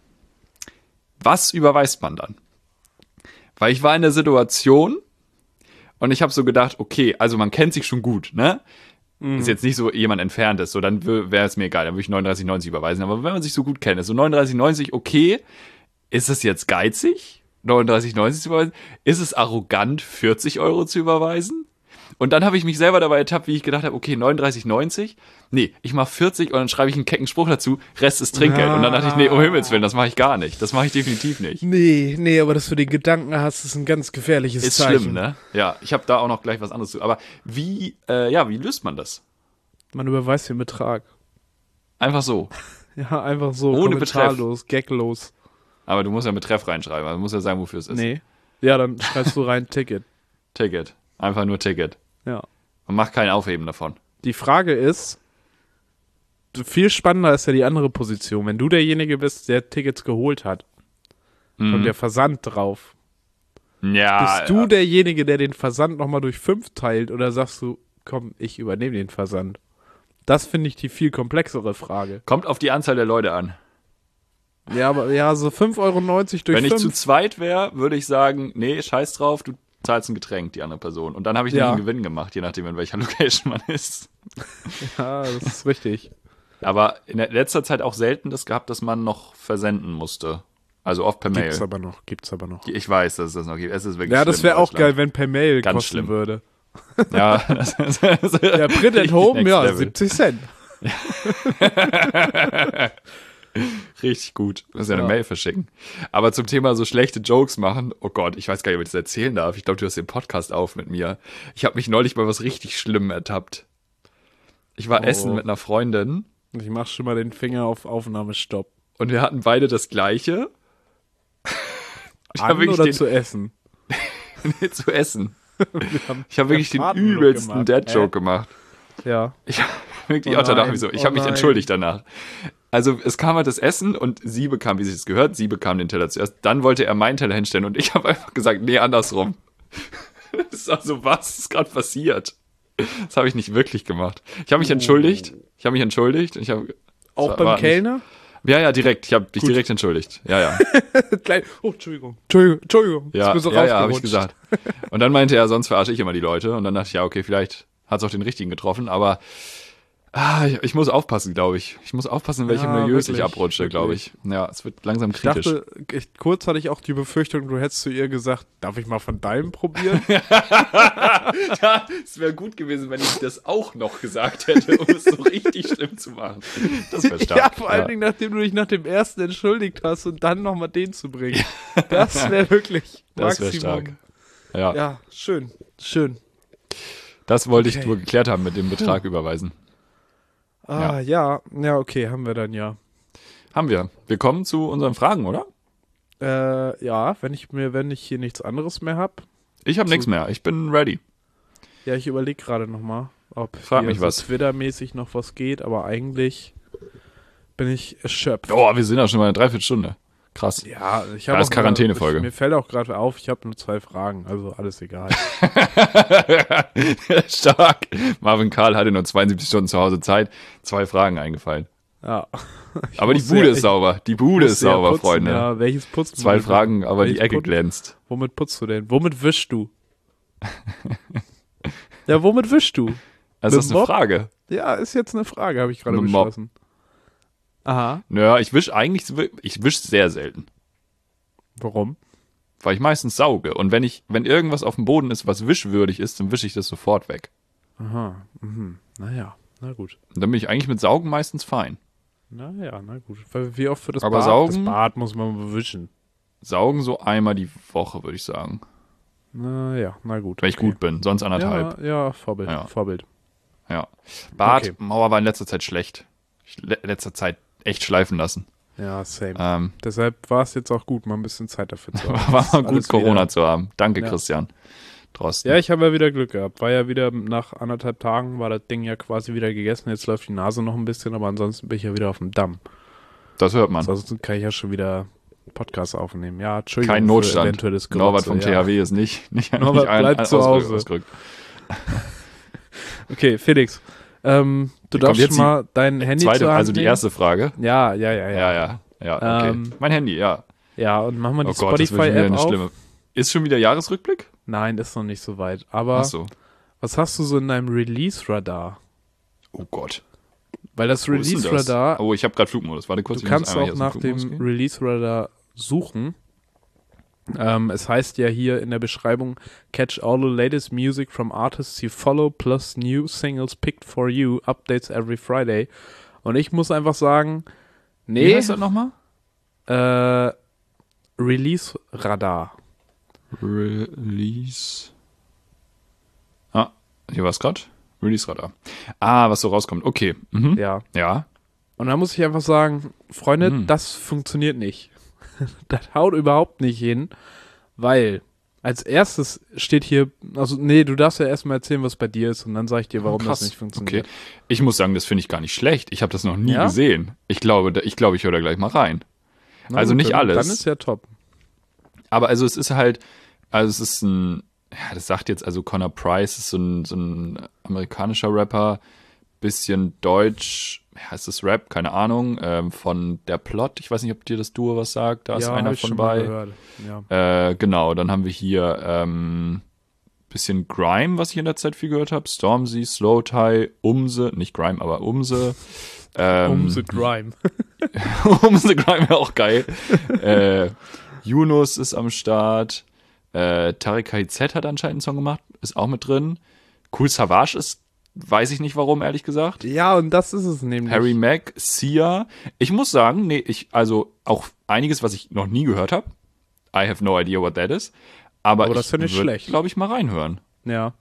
Was überweist man dann? Weil ich war in der Situation und ich habe so gedacht, okay, also man kennt sich schon gut, ne? Ist jetzt nicht so jemand Entferntes, so dann wäre es mir egal, dann würde ich 39,90 überweisen. Aber wenn man sich so gut kennt, ist so 39,90 okay, ist es jetzt geizig, 39,90 zu überweisen? Ist es arrogant, 40 Euro zu überweisen? Und dann habe ich mich selber dabei ertappt, wie ich gedacht habe, okay, 39,90? Nee, ich mache 40 und dann schreibe ich einen kecken Spruch dazu, Rest ist Trinkgeld. Und dann dachte ich, nee, um Himmels Willen, das mache ich gar nicht. Das mache ich definitiv nicht. Nee, aber dass du den Gedanken hast, ist ein ganz gefährliches Ist Zeichen. schlimm, ne? Ja, ich habe da auch noch gleich was anderes zu. Aber wie löst man das? Man überweist den Betrag. Einfach so. Ja, einfach so. Ohne kommentarlos, gaglos. Aber du musst ja einen Betreff reinschreiben. Also du musst ja sagen, wofür es ist. Nee. Ja, dann schreibst du rein Ticket. Ticket. Einfach nur Ticket. Ja. Man macht kein Aufheben davon. Die Frage ist, viel spannender ist ja die andere Position. Wenn du derjenige bist, der Tickets geholt hat, kommt der Versand drauf. Ja. Bist du derjenige, der den Versand nochmal durch 5 teilt oder sagst du, komm, ich übernehme den Versand? Das finde ich die viel komplexere Frage. Kommt auf die Anzahl der Leute an. Ja, aber ja, so 5,90 Euro durch Wenn ich zu 5. zweit wäre, würde ich sagen, nee, scheiß drauf, du zahlst ein Getränk, die andere Person. Und dann habe ich Ja. nämlich einen Gewinn gemacht, je nachdem, in welcher Location man ist. Ja, das ist richtig. Aber in der letzter Zeit auch selten das gehabt, dass man noch versenden musste. Also oft per Mail. Gibt's aber noch. Ich weiß, dass es das noch gibt. Es ist wirklich Ja, das schlimm wäre in auch geil, Deutschland. wenn per Mail Ganz kosten schlimm. würde. Ja, Ja, Print at Home, Next ja, Level. 70 Cent. Richtig gut. Muss ja eine Mail verschicken. Aber zum Thema so schlechte Jokes machen, oh Gott, ich weiß gar nicht, ob ich das erzählen darf. Ich glaube, du hast den Podcast auf mit mir. Ich habe mich neulich bei was richtig Schlimmem ertappt. Ich war essen mit einer Freundin Ich mach schon mal den Finger auf Aufnahmestopp. und wir hatten beide das Gleiche. Ich hab An wirklich oder den- zu essen? zu essen. Ich habe wirklich den Fadenlook übelsten gemacht. Dad-Joke gemacht. Ja. Ich habe wirklich Oh auch danach nein, so. Ich oh habe mich nein. entschuldigt danach. Also es kam halt das Essen und sie bekam, wie sich das gehört, sie bekam den Teller zuerst. Dann wollte er meinen Teller hinstellen und ich habe einfach gesagt, nee, andersrum. Das ist also, was ist gerade passiert? Das habe ich nicht wirklich gemacht. Ich habe mich entschuldigt. Ich habe mich entschuldigt. Ich habe Auch beim Kellner? Ja, direkt. Ich habe dich direkt entschuldigt. Ja. Klein. Oh, Entschuldigung. Entschuldigung. Ja, Ist mir so habe ich rausgerutscht. gesagt. Und dann meinte er, sonst verarsche ich immer die Leute. Und dann dachte ich, ja, okay, vielleicht hat es auch den richtigen getroffen, aber ich muss aufpassen, glaube ich. Ich muss aufpassen, in welche Ja, Milieus ich wirklich, abrutsche, glaube ich. Ja, es wird langsam Ich kritisch. dachte, kurz hatte ich auch die Befürchtung, du hättest zu ihr gesagt, darf ich mal von deinem probieren? Ja, es wäre gut gewesen, wenn ich das auch noch gesagt hätte, um es so richtig schlimm zu machen. Das wäre stark. Ja, vor allen Dingen, nachdem du dich nach dem ersten entschuldigt hast und dann nochmal den zu bringen. Das wäre wirklich Das wäre Maximum. stark. Ja. Ja, schön. Das wollte ich nur geklärt haben mit dem Betrag überweisen. Ja, okay, haben wir dann ja. Haben wir. Wir kommen zu unseren Fragen, oder? Ja, wenn ich hier nichts anderes mehr habe. Ich habe nichts mehr. Ich bin ready. Ja, ich überlege gerade nochmal, ob Frag hier mich so was. Twitter-mäßig noch was geht, aber eigentlich bin ich erschöpft. Oh, wir sind ja schon mal eine Dreiviertelstunde. Krass. Ja, ich Ja, habe ist Quarantänefolge. Mir fällt auch gerade auf, ich habe nur 2 Fragen, also alles egal. Stark. Marvin Karl hatte nur 72 Stunden zu Hause Zeit. 2 Fragen eingefallen. Ja. Aber die Bude ist sauber. Die Bude ist sauber, putzen, Freunde. Ja, welches putzt du? 2 Fragen, aber die Welches Ecke putzt- glänzt. Womit putzt du denn? Womit wischst du? Ja, womit wischst du? Das Mit ist dem eine Mob? Frage. Ja, ist jetzt eine Frage, habe ich gerade Mit dem Mob. beschlossen. Aha. Naja, ich wisch sehr selten. Warum? Weil ich meistens sauge. Und wenn irgendwas auf dem Boden ist, was wischwürdig ist, dann wische ich das sofort weg. Aha. Mhm. Naja, na gut. Und dann bin ich eigentlich mit Saugen meistens fein. Naja, na gut. Weil wie oft für das Aber Bad? saugen? Das Bad muss man wischen. Saugen so einmal die Woche, würde ich sagen. Naja, na gut. Wenn ich gut bin, sonst anderthalb. Ja, Vorbild. Ja. Vorbild. Ja. Bad, Okay. Mauer war in letzter Zeit schlecht. Letzter Zeit echt schleifen lassen. Ja, same. War Deshalb war es jetzt auch gut, mal ein bisschen Zeit dafür zu haben. mal Das ist gut, alles Corona wieder- zu haben. Danke, Ja. Christian. Drosten. Ja, ich habe ja wieder Glück gehabt. War ja wieder nach 1,5 Tagen, war das Ding ja quasi wieder gegessen. Jetzt läuft die Nase noch ein bisschen, aber ansonsten bin ich ja wieder auf dem Damm. Das hört man. Ansonsten kann ich ja schon wieder Podcast aufnehmen. Ja, Entschuldigung. Kein für Notstand. eventuelles Norbert Gerotze, vom ja. THW ist nicht Norbert bleibt zu Hause. ausgerückt. Okay, Felix. Du darfst jetzt schon mal dein Handy zur Hand Also die nehmen. erste Frage. Ja. Ja, okay. Ähm, Handy, ja. Ja, und mach mal die Oh Gott, das wird wieder Spotify-App eine auf. schlimme. Ist schon wieder Jahresrückblick? Nein, ist noch nicht so weit. Aber Ach so. was hast du so in deinem Release-Radar? Oh Gott. Weil das Wo ist denn das? Release-Radar, Oh, ich habe gerade Flugmodus. Warte kurz. du ich muss kannst einmal auch hier aus nach Flugmodus dem gehen. Release-Radar suchen. Es heißt ja hier in der Beschreibung Catch all the latest music from artists you follow plus new singles picked for you, updates every Friday. Und ich muss einfach sagen, Wie nee, heißt das nochmal? Release-Radar. Release. Ah, hier war es gerade. Release-Radar. Ah, was so rauskommt. Okay. Mhm. Ja. Ja. Und da muss ich einfach sagen, Freunde, Hm. das funktioniert nicht. Das haut überhaupt nicht hin, weil als erstes steht hier, also nee, du darfst ja erstmal erzählen, was bei dir ist und dann sage ich dir, warum Krass. das nicht funktioniert. Okay. Ich muss sagen, das finde ich gar nicht schlecht. Ich habe das noch nie Ja? gesehen. Ich glaube, ich höre da gleich mal rein. Na Also gut, nicht dann, alles. Dann ist ja top. Aber also es ist halt, also es ist ein, ja, das sagt jetzt, also Connor Price ist so ein amerikanischer Rapper, bisschen deutsch, heißt es Rap, keine Ahnung, von Der Plot, ich weiß nicht, ob dir das Duo was sagt, da ist Ja, einer hab ich von schon mal bei. gehört. Ja. Genau, dann haben wir hier bisschen Grime, was ich in der Zeit viel gehört habe, Stormzy, Slow Tie, Umse, nicht Grime, aber Umse. The Grime. Umse Grime wäre auch geil. Yunus ist am Start. Tarek KIZ hat anscheinend einen Song gemacht, ist auch mit drin. Cool Savage ist, weiß ich nicht warum, ehrlich gesagt. Ja, und das ist es nämlich. Harry Mack, Sia. Ich muss sagen, also auch einiges, was ich noch nie gehört habe. I have no idea what that is. Aber das finde ich schlecht. glaube ich, mal reinhören. Ja.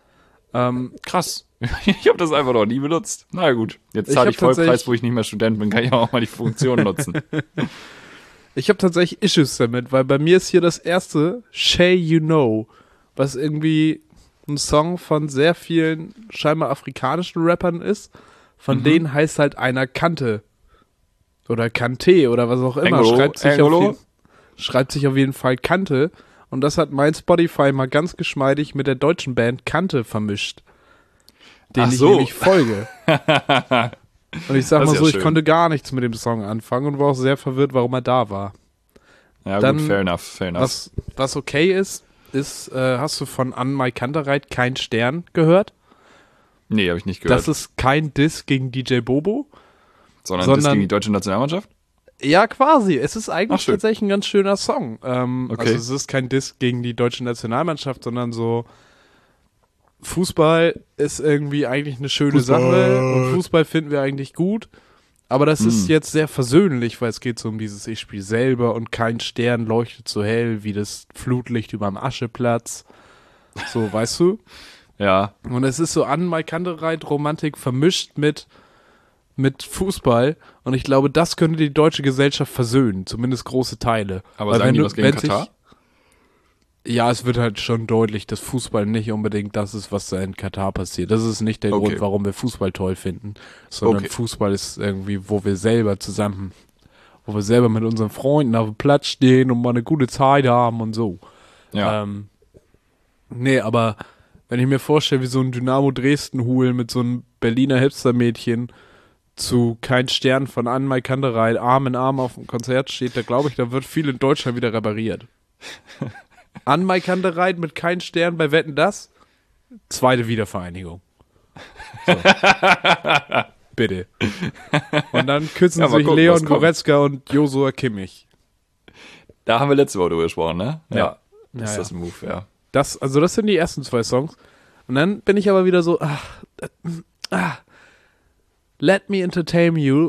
Krass. Ich habe das einfach noch nie benutzt. Na gut, jetzt zahle ich hab tatsächlich- Vollpreis, wo ich nicht mehr Student bin, kann ich auch mal die Funktion nutzen. Ich habe tatsächlich Issues damit, weil bei mir ist hier das erste Shay You Know, was irgendwie ein Song von sehr vielen scheinbar afrikanischen Rappern ist. Von denen heißt halt einer Kante. Oder Kante oder was auch immer. Engolo, Schreibt sich auf jeden Fall Kante. Und das hat mein Spotify mal ganz geschmeidig mit der deutschen Band Kante vermischt. Den Ach ich so. nämlich folge. Und ich sag Das mal ist so, ja ich schön. konnte gar nichts mit dem Song anfangen und war auch sehr verwirrt, warum er da war. Ja Dann- gut, fair enough. Was okay ist, hast du von Ann-Mai Kantereit Kein Stern gehört? Nee, habe ich nicht gehört. Das ist kein Diss gegen DJ Bobo. sondern sondern- das gegen die deutsche Nationalmannschaft? Ja, quasi. Es ist eigentlich Ach, schön. tatsächlich ein ganz schöner Song. Okay. Also es ist kein Diss gegen die deutsche Nationalmannschaft, sondern so Fußball ist irgendwie eigentlich eine schöne Sache und Fußball finden wir eigentlich gut. Aber das ist jetzt sehr versöhnlich, weil es geht so um dieses Ich spiele selber und kein Stern leuchtet so hell wie das Flutlicht über dem Ascheplatz. So, weißt du? Ja. Und es ist so Romantik vermischt mit Fußball. Und ich glaube, das könnte die deutsche Gesellschaft versöhnen. Zumindest große Teile. Aber Weil sagen wenn die du- was gegen wenn sich- Katar? Ja, es wird halt schon deutlich, dass Fußball nicht unbedingt das ist, was da in Katar passiert. Das ist nicht der Okay. Grund, warum wir Fußball toll finden, sondern Okay. Fußball ist irgendwie, wo wir selber mit unseren Freunden auf dem Platz stehen und mal eine gute Zeit haben und so. Ja. Nee, aber wenn ich mir vorstelle, wie so ein Dynamo Dresden-Hul mit so einem Berliner Hipster-Mädchen zu Kein Stern von Anne Kantereit Arm in Arm auf dem Konzert steht, da glaube ich, da wird viel in Deutschland wieder repariert. Anne Kantereit mit Kein Stern bei Wetten, das? Zweite Wiedervereinigung. So. Bitte. Und dann küssen Ja, mal sich gucken, was Leon kommt. Goretzka und Josua Kimmich. Da haben wir letzte Woche drüber gesprochen, ne? Ja. Das ist Ja, das ein Move, ja. Das sind die ersten 2 Songs. Und dann bin ich aber wieder so, let me entertain you,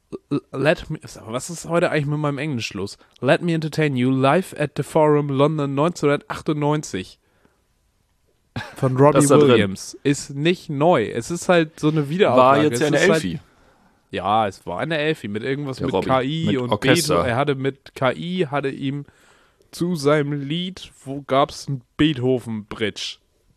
was ist heute eigentlich mit meinem Englisch los? Let me entertain you live at the Forum London 1998 von Robbie Das ist da drin. Williams. Ist nicht neu. Es ist halt so eine War Wiederauflage. jetzt ja Es eine ist Elfi. Halt, ja, es war eine Elfi mit irgendwas Der mit Robbie. KI Mit und Orchester. Beethoven. Er hatte mit KI, hatte ihm zu seinem Lied, wo gab's ein Beethoven-Bridge.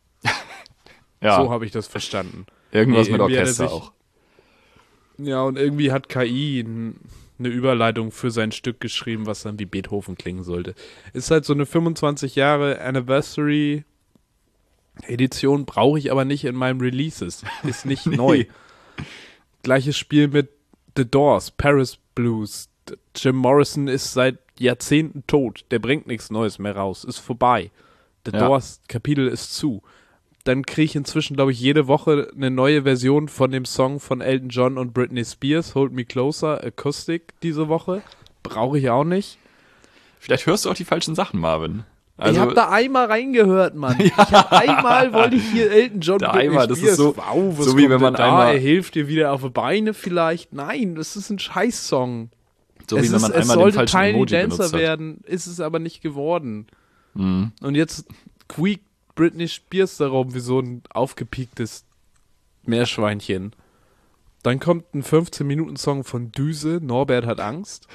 Ja, So habe ich das verstanden. irgendwas Nee, mit irgendwie hat er Orchester sich- auch. Ja, und irgendwie hat KI eine Überleitung für sein Stück geschrieben, was dann wie Beethoven klingen sollte. Ist halt so eine 25 Jahre Anniversary Edition, brauche ich aber nicht in meinen Releases. Ist nicht neu. Gleiches Spiel mit The Doors, Paris Blues. Jim Morrison ist seit Jahrzehnten tot. Der bringt nichts Neues mehr raus. Ist vorbei. The Ja. Doors Kapitel ist zu. Dann kriege ich inzwischen, glaube ich, jede Woche eine neue Version von dem Song von Elton John und Britney Spears, Hold Me Closer, Acoustic diese Woche. Brauche ich auch nicht. Vielleicht hörst du auch die falschen Sachen, Marvin. Ich Also, habe da einmal reingehört, Mann. Ich hab einmal wollte ich hier Elton John, Da Britney einmal, das Spears. ist so- Wow, was so wie kommt wenn man denn da? einmal- Er hilft dir wieder auf die Beine vielleicht. Nein, das ist ein Scheiß-Song. so wie wenn man es einmal den sollte falschen Tiny Emoji Dancer benutzt hat. werden, ist es aber nicht geworden. Mhm. Und jetzt quiekt Britney Spears darum wie so ein aufgepiektes Meerschweinchen. Dann kommt ein 15-Minuten-Song von Düse, Norbert hat Angst.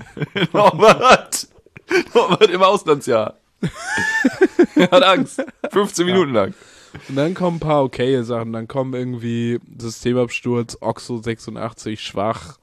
Norbert im Auslandsjahr. Hat Angst. 15 Minuten lang. Und dann kommen ein paar okaye Sachen. Dann kommen irgendwie Systemabsturz, Oxo 86, schwach.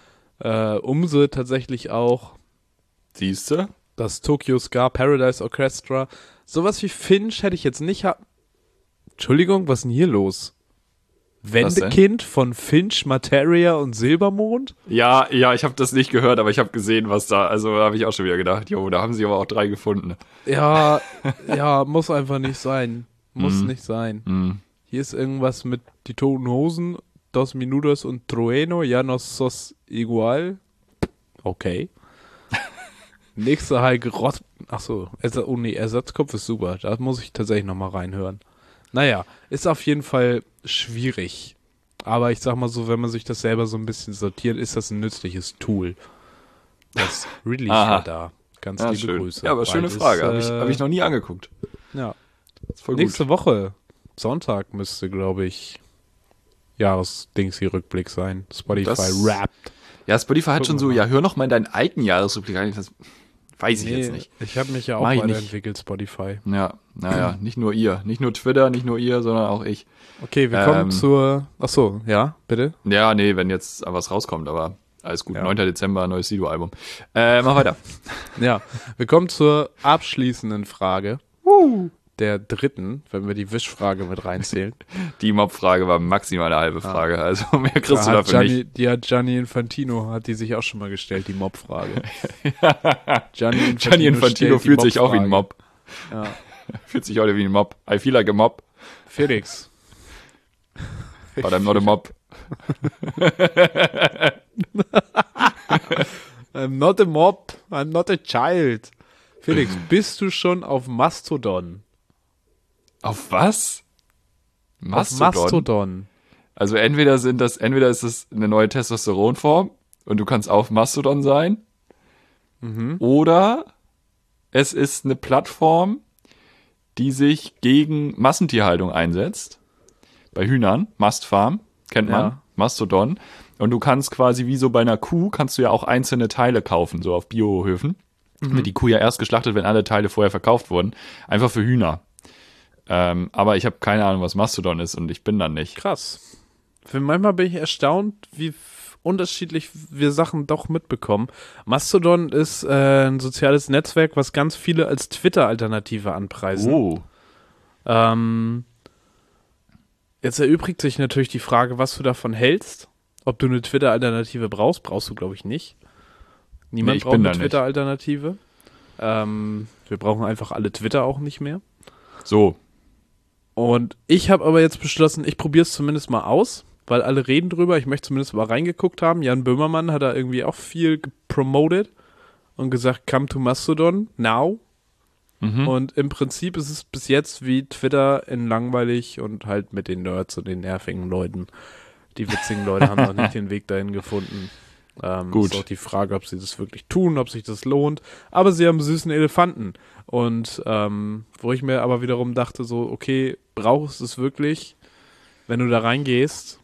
Umse tatsächlich auch. Siehst du? Das Tokyo Ska Paradise Orchestra. Sowas wie Finch hätte ich jetzt nicht. Entschuldigung, was ist denn hier los? Was denn? Wendekind von Finch, Materia und Silbermond? Ja, ich habe das nicht gehört, aber ich habe gesehen, was da, also da habe ich auch schon wieder gedacht, jo, da haben sie aber auch 3 gefunden. Ja, ja, muss einfach nicht sein. Muss Mhm. nicht sein. Mhm. Hier ist irgendwas mit die Toten Hosen, Dos Minutos und Trueno, ya no sos igual. Okay. Nächster Heike Rott. Achso, Ersatzkopf ist super. Da muss ich tatsächlich nochmal reinhören. Naja, ist auf jeden Fall schwierig. Aber ich sag mal so, wenn man sich das selber so ein bisschen sortiert, ist das ein nützliches Tool. Das Release Aha. war da. Ganz Ja, liebe schön. Grüße. Ja, aber schöne Bald Frage. ist, Hab ich noch nie angeguckt. Ja. Ist voll Nächste gut. Woche, Sonntag, müsste, glaube ich, Jahresdings-Rückblick sein. Spotify Das- Wrapped. Ja, Spotify hat Gucken schon wir so, mal. ja, hör noch mal in deinen alten Jahresrückblick rein. Das weiß ich jetzt nicht. Ich habe mich ja auch Mach ich nicht. weiterentwickelt, Spotify. Ja, naja, nicht nur ihr. Nicht nur Twitter, nicht nur ihr, sondern auch ich. Okay, wir kommen Ähm, zur... Achso, ja, bitte? Ja, nee, wenn jetzt was rauskommt, aber alles gut. Ja. 9. Dezember, neues Sido-Album. Mach weiter. Ja, wir kommen zur abschließenden Frage. Der dritten, wenn wir die Wischfrage mit reinzählen. Die Mob-Frage war maximal eine halbe Frage, also mehr kriegst du hat dafür nicht. Die hat Gianni Infantino, hat die sich auch schon mal gestellt, die Mob-Frage. Gianni Gianni Infantino stellt die fühlt sich auch wie ein Mob-Frage. Mob. Ja. Fühlt sich heute wie ein Mob. I feel like a Mob, Felix. but I'm not a Mob. I'm not a mob, I'm not a child. Felix, bist du schon auf Mastodon? Auf was? Mastodon? Auf Mastodon. Also entweder ist es eine neue Testosteronform und du kannst auf Mastodon sein, oder es ist eine Plattform, die sich gegen Massentierhaltung einsetzt. Bei Hühnern, Mastfarm, kennt man, Ja. Mastodon. Und du kannst quasi wie so bei einer Kuh, kannst du ja auch einzelne Teile kaufen, so auf Biohöfen. Wird die Kuh ja erst geschlachtet, wenn alle Teile vorher verkauft wurden. Einfach für Hühner. Aber ich habe keine Ahnung, was Mastodon ist und ich bin dann nicht. Krass. Manchmal bin ich erstaunt, wie unterschiedlich wir Sachen doch mitbekommen. Mastodon ist ein soziales Netzwerk, was ganz viele als Twitter-Alternative anpreisen. Oh. Jetzt erübrigt sich natürlich die Frage, was du davon hältst. Ob du eine Twitter-Alternative brauchst du, glaube ich, nicht. Niemand ich braucht bin eine da nicht. Twitter-Alternative. Wir brauchen einfach alle Twitter auch nicht mehr. So. Und ich habe aber jetzt beschlossen, ich probiere es zumindest mal aus, weil alle reden drüber. Ich möchte zumindest mal reingeguckt haben. Jan Böhmermann hat da irgendwie auch viel gepromotet und gesagt, come to Mastodon now. Und im Prinzip ist es bis jetzt wie Twitter in langweilig und halt mit den Nerds und den nervigen Leuten. Die witzigen Leute haben noch nicht den Weg dahin gefunden. Gut. Ist auch die Frage, ob sie das wirklich tun, ob sich das lohnt. Aber sie haben süßen Elefanten. Und wo ich mir aber wiederum dachte, so, okay, brauchst du es wirklich, wenn du da reingehst,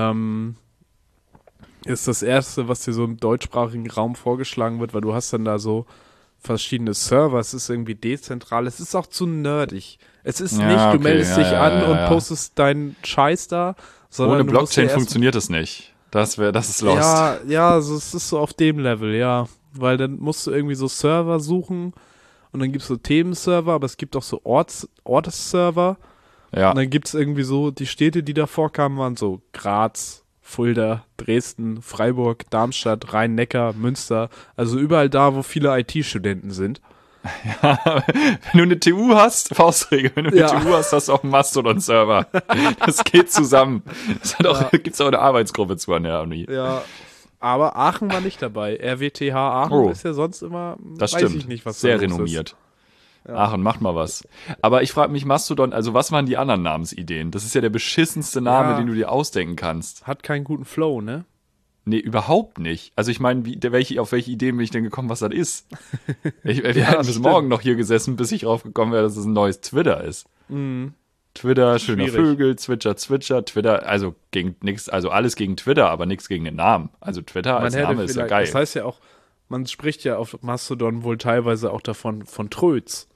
ist das Erste, was dir so im deutschsprachigen Raum vorgeschlagen wird, weil du hast dann da so verschiedene Server, es ist irgendwie dezentral, es ist auch zu nerdig. Es ist Ja, nicht, du okay, meldest dich an und ja. postest deinen Scheiß da, sondern Ohne du musst Blockchain ja erst- funktioniert es nicht. Das ist lost. Ja, also es ist so auf dem Level, ja. Weil dann musst du irgendwie so Server suchen und dann gibt es so Themenserver, aber es gibt auch so Ortsserver. Ja. Und dann gibt es irgendwie so, die Städte, die davor kamen, waren so Graz, Fulda, Dresden, Freiburg, Darmstadt, Rhein-Neckar, Münster. Also überall da, wo viele IT-Studenten sind. Wenn du eine TU hast, Faustregel, wenn du eine Ja. TU hast, hast du auch einen Mastodon-Server. Das geht zusammen. Gibt's auch eine Arbeitsgruppe zu an der Uni. Ja, aber Aachen war nicht dabei. RWTH Aachen Oh. ist ja sonst immer, Das weiß stimmt. ich nicht, was Sehr da los renommiert. Aachen, macht mal was. Aber ich frage mich, Mastodon, also was waren die anderen Namensideen? Das ist ja der beschissenste Name, Ja. den du dir ausdenken kannst. ist. Hat keinen guten Flow, ne? Nee, überhaupt nicht. Also ich meine, auf welche Ideen bin ich denn gekommen, was das ist? Wir hätten bis stimmt. morgen noch hier gesessen, bis ich drauf gekommen wäre, dass es ein neues Twitter ist. Twitter, schöner Schwierig. Vögel, Zwitscher, Twitter, also gegen nichts, also alles gegen Twitter, aber nichts gegen den Namen. Also Twitter als Name ist ja geil. Das heißt ja auch, man spricht ja auf Mastodon wohl teilweise auch davon von Tröts.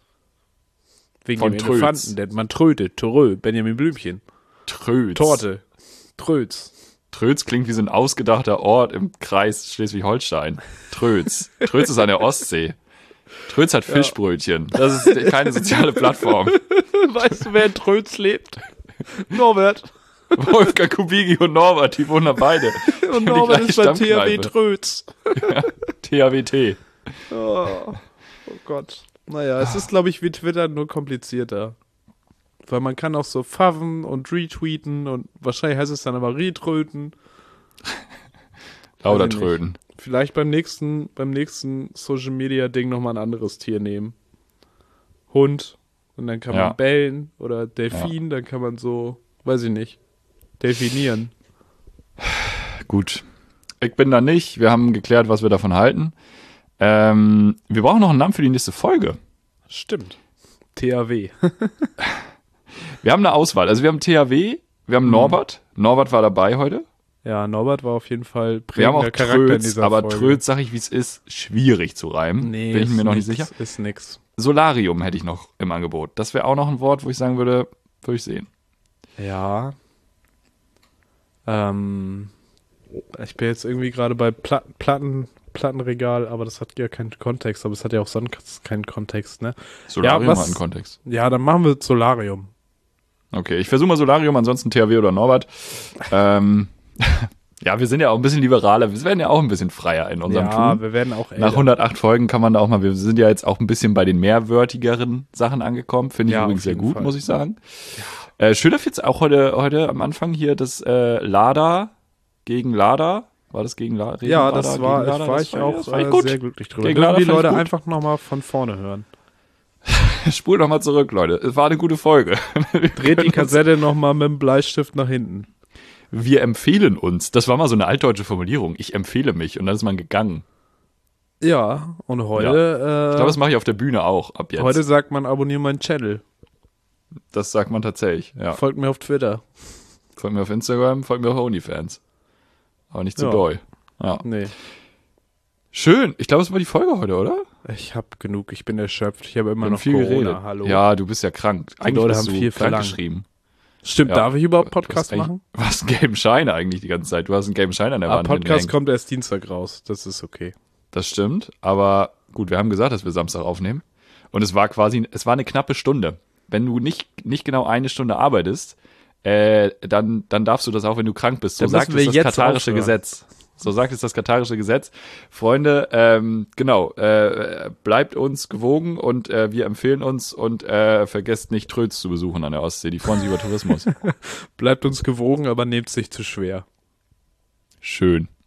Wegen Von dem Tröts. Elefanten, denn man trötet, Törö, Benjamin Blümchen. Tröts. Torte, Tröts. Tröts klingt wie so ein ausgedachter Ort im Kreis Schleswig-Holstein. Tröts. Tröts ist an der Ostsee. Tröts hat Fischbrötchen. Das ist keine soziale Plattform. Weißt du, wer in Tröts lebt? Norbert. Wolfgang Kubicki und Norbert, die wohnen da beide. Und Die Norbert gleiche ist bei THW Stammkneipe. Tröts. THWT. Oh Gott. Naja, es ist, glaube ich, wie Twitter, nur komplizierter. Weil man kann auch so faven und retweeten und wahrscheinlich heißt es dann aber retröten. Lauter Weiß ich nicht. Tröten. Vielleicht beim nächsten Social Media Ding nochmal ein anderes Tier nehmen. Hund. Und dann kann Ja. man bellen oder Delfin, dann kann man so, weiß ich nicht, delfinieren. Gut. Ich bin da nicht. Wir haben geklärt, was wir davon halten. Wir brauchen noch einen Namen für die nächste Folge. Stimmt. THW. Wir haben eine Auswahl. Also wir haben THW, wir haben Norbert. Norbert war dabei heute. Ja, Norbert war auf jeden Fall Wir haben prägender auch Charakter in Tröts, dieser aber Folge. Tröts, sag ich, wie es ist, schwierig zu reimen. Nee, Bin ich ist mir noch nicht nix, sicher. Ist nix. Solarium hätte ich noch im Angebot. Das wäre auch noch ein Wort, wo ich sagen würde ich sehen. Ja. Ich bin jetzt irgendwie gerade bei Plattenregal, aber das hat ja keinen Kontext, aber es hat ja auch sonst keinen Kontext, ne? Solarium was- hat einen Kontext. Ja, dann machen wir Solarium. Okay, ich versuche mal Solarium, ansonsten THW oder Norbert. Ja, wir sind ja auch ein bisschen liberaler. Wir werden ja auch ein bisschen freier in unserem Ja, Tun. wir werden auch älter. Nach 108 Folgen kann man da auch mal, wir sind ja jetzt auch ein bisschen bei den mehrwörtigeren Sachen angekommen. Finde ich Ja, übrigens auf sehr jeden gut, Fall. muss ich sagen. Schön auf jetzt auch heute am Anfang hier das Lada gegen Lada. War das gegen Lada? Ja, das war ich auch das war gut. sehr glücklich drüber. Gegen Dürfen Lada die fand ich Leute gut. einfach nochmal von vorne hören. Spult nochmal zurück, Leute. Es war eine gute Folge. Dreht die Kassette nochmal mit dem Bleistift nach hinten. Wir empfehlen uns. Das war mal so eine altdeutsche Formulierung. Ich empfehle mich. Und dann ist man gegangen. Ja, und heute, Ich glaube, das mache ich auf der Bühne auch ab jetzt. heute sagt man, abonniere meinen Channel. das sagt man tatsächlich. Ja. Folgt mir auf Twitter. Folgt mir auf Instagram, folgt mir auf OnlyFans. Aber nicht zu Ja. doll. Ja. Nee, Schön. Ich glaube, es war die Folge heute, oder? ich hab genug. Ich bin erschöpft. Ich habe immer Wir haben noch viel Corona. geredet. Hallo. Ja, du bist ja krank. Eigentlich Leute bist haben du viel krank verlangt. geschrieben. Stimmt, Ja. darf ich überhaupt Du hast Podcast eigentlich- machen? Du hast einen gelben Schein eigentlich die ganze Zeit. Du hast einen gelben Schein an der Aber Wand. Podcast hängen. kommt erst Dienstag raus. Das ist okay. Das stimmt. Aber gut, wir haben gesagt, dass wir Samstag aufnehmen. Und es war eine knappe Stunde. Wenn du nicht genau eine Stunde arbeitest, dann darfst du das auch, wenn du krank bist. So Dann sagt müssen es wir das jetzt katarische aufhören. Gesetz. So sagt es das katarische Gesetz. Freunde, bleibt uns gewogen und wir empfehlen uns und vergesst nicht Tröts zu besuchen an der Ostsee. Die freuen sich über Tourismus. Bleibt uns gewogen, aber nehmt sich zu schwer. Schön.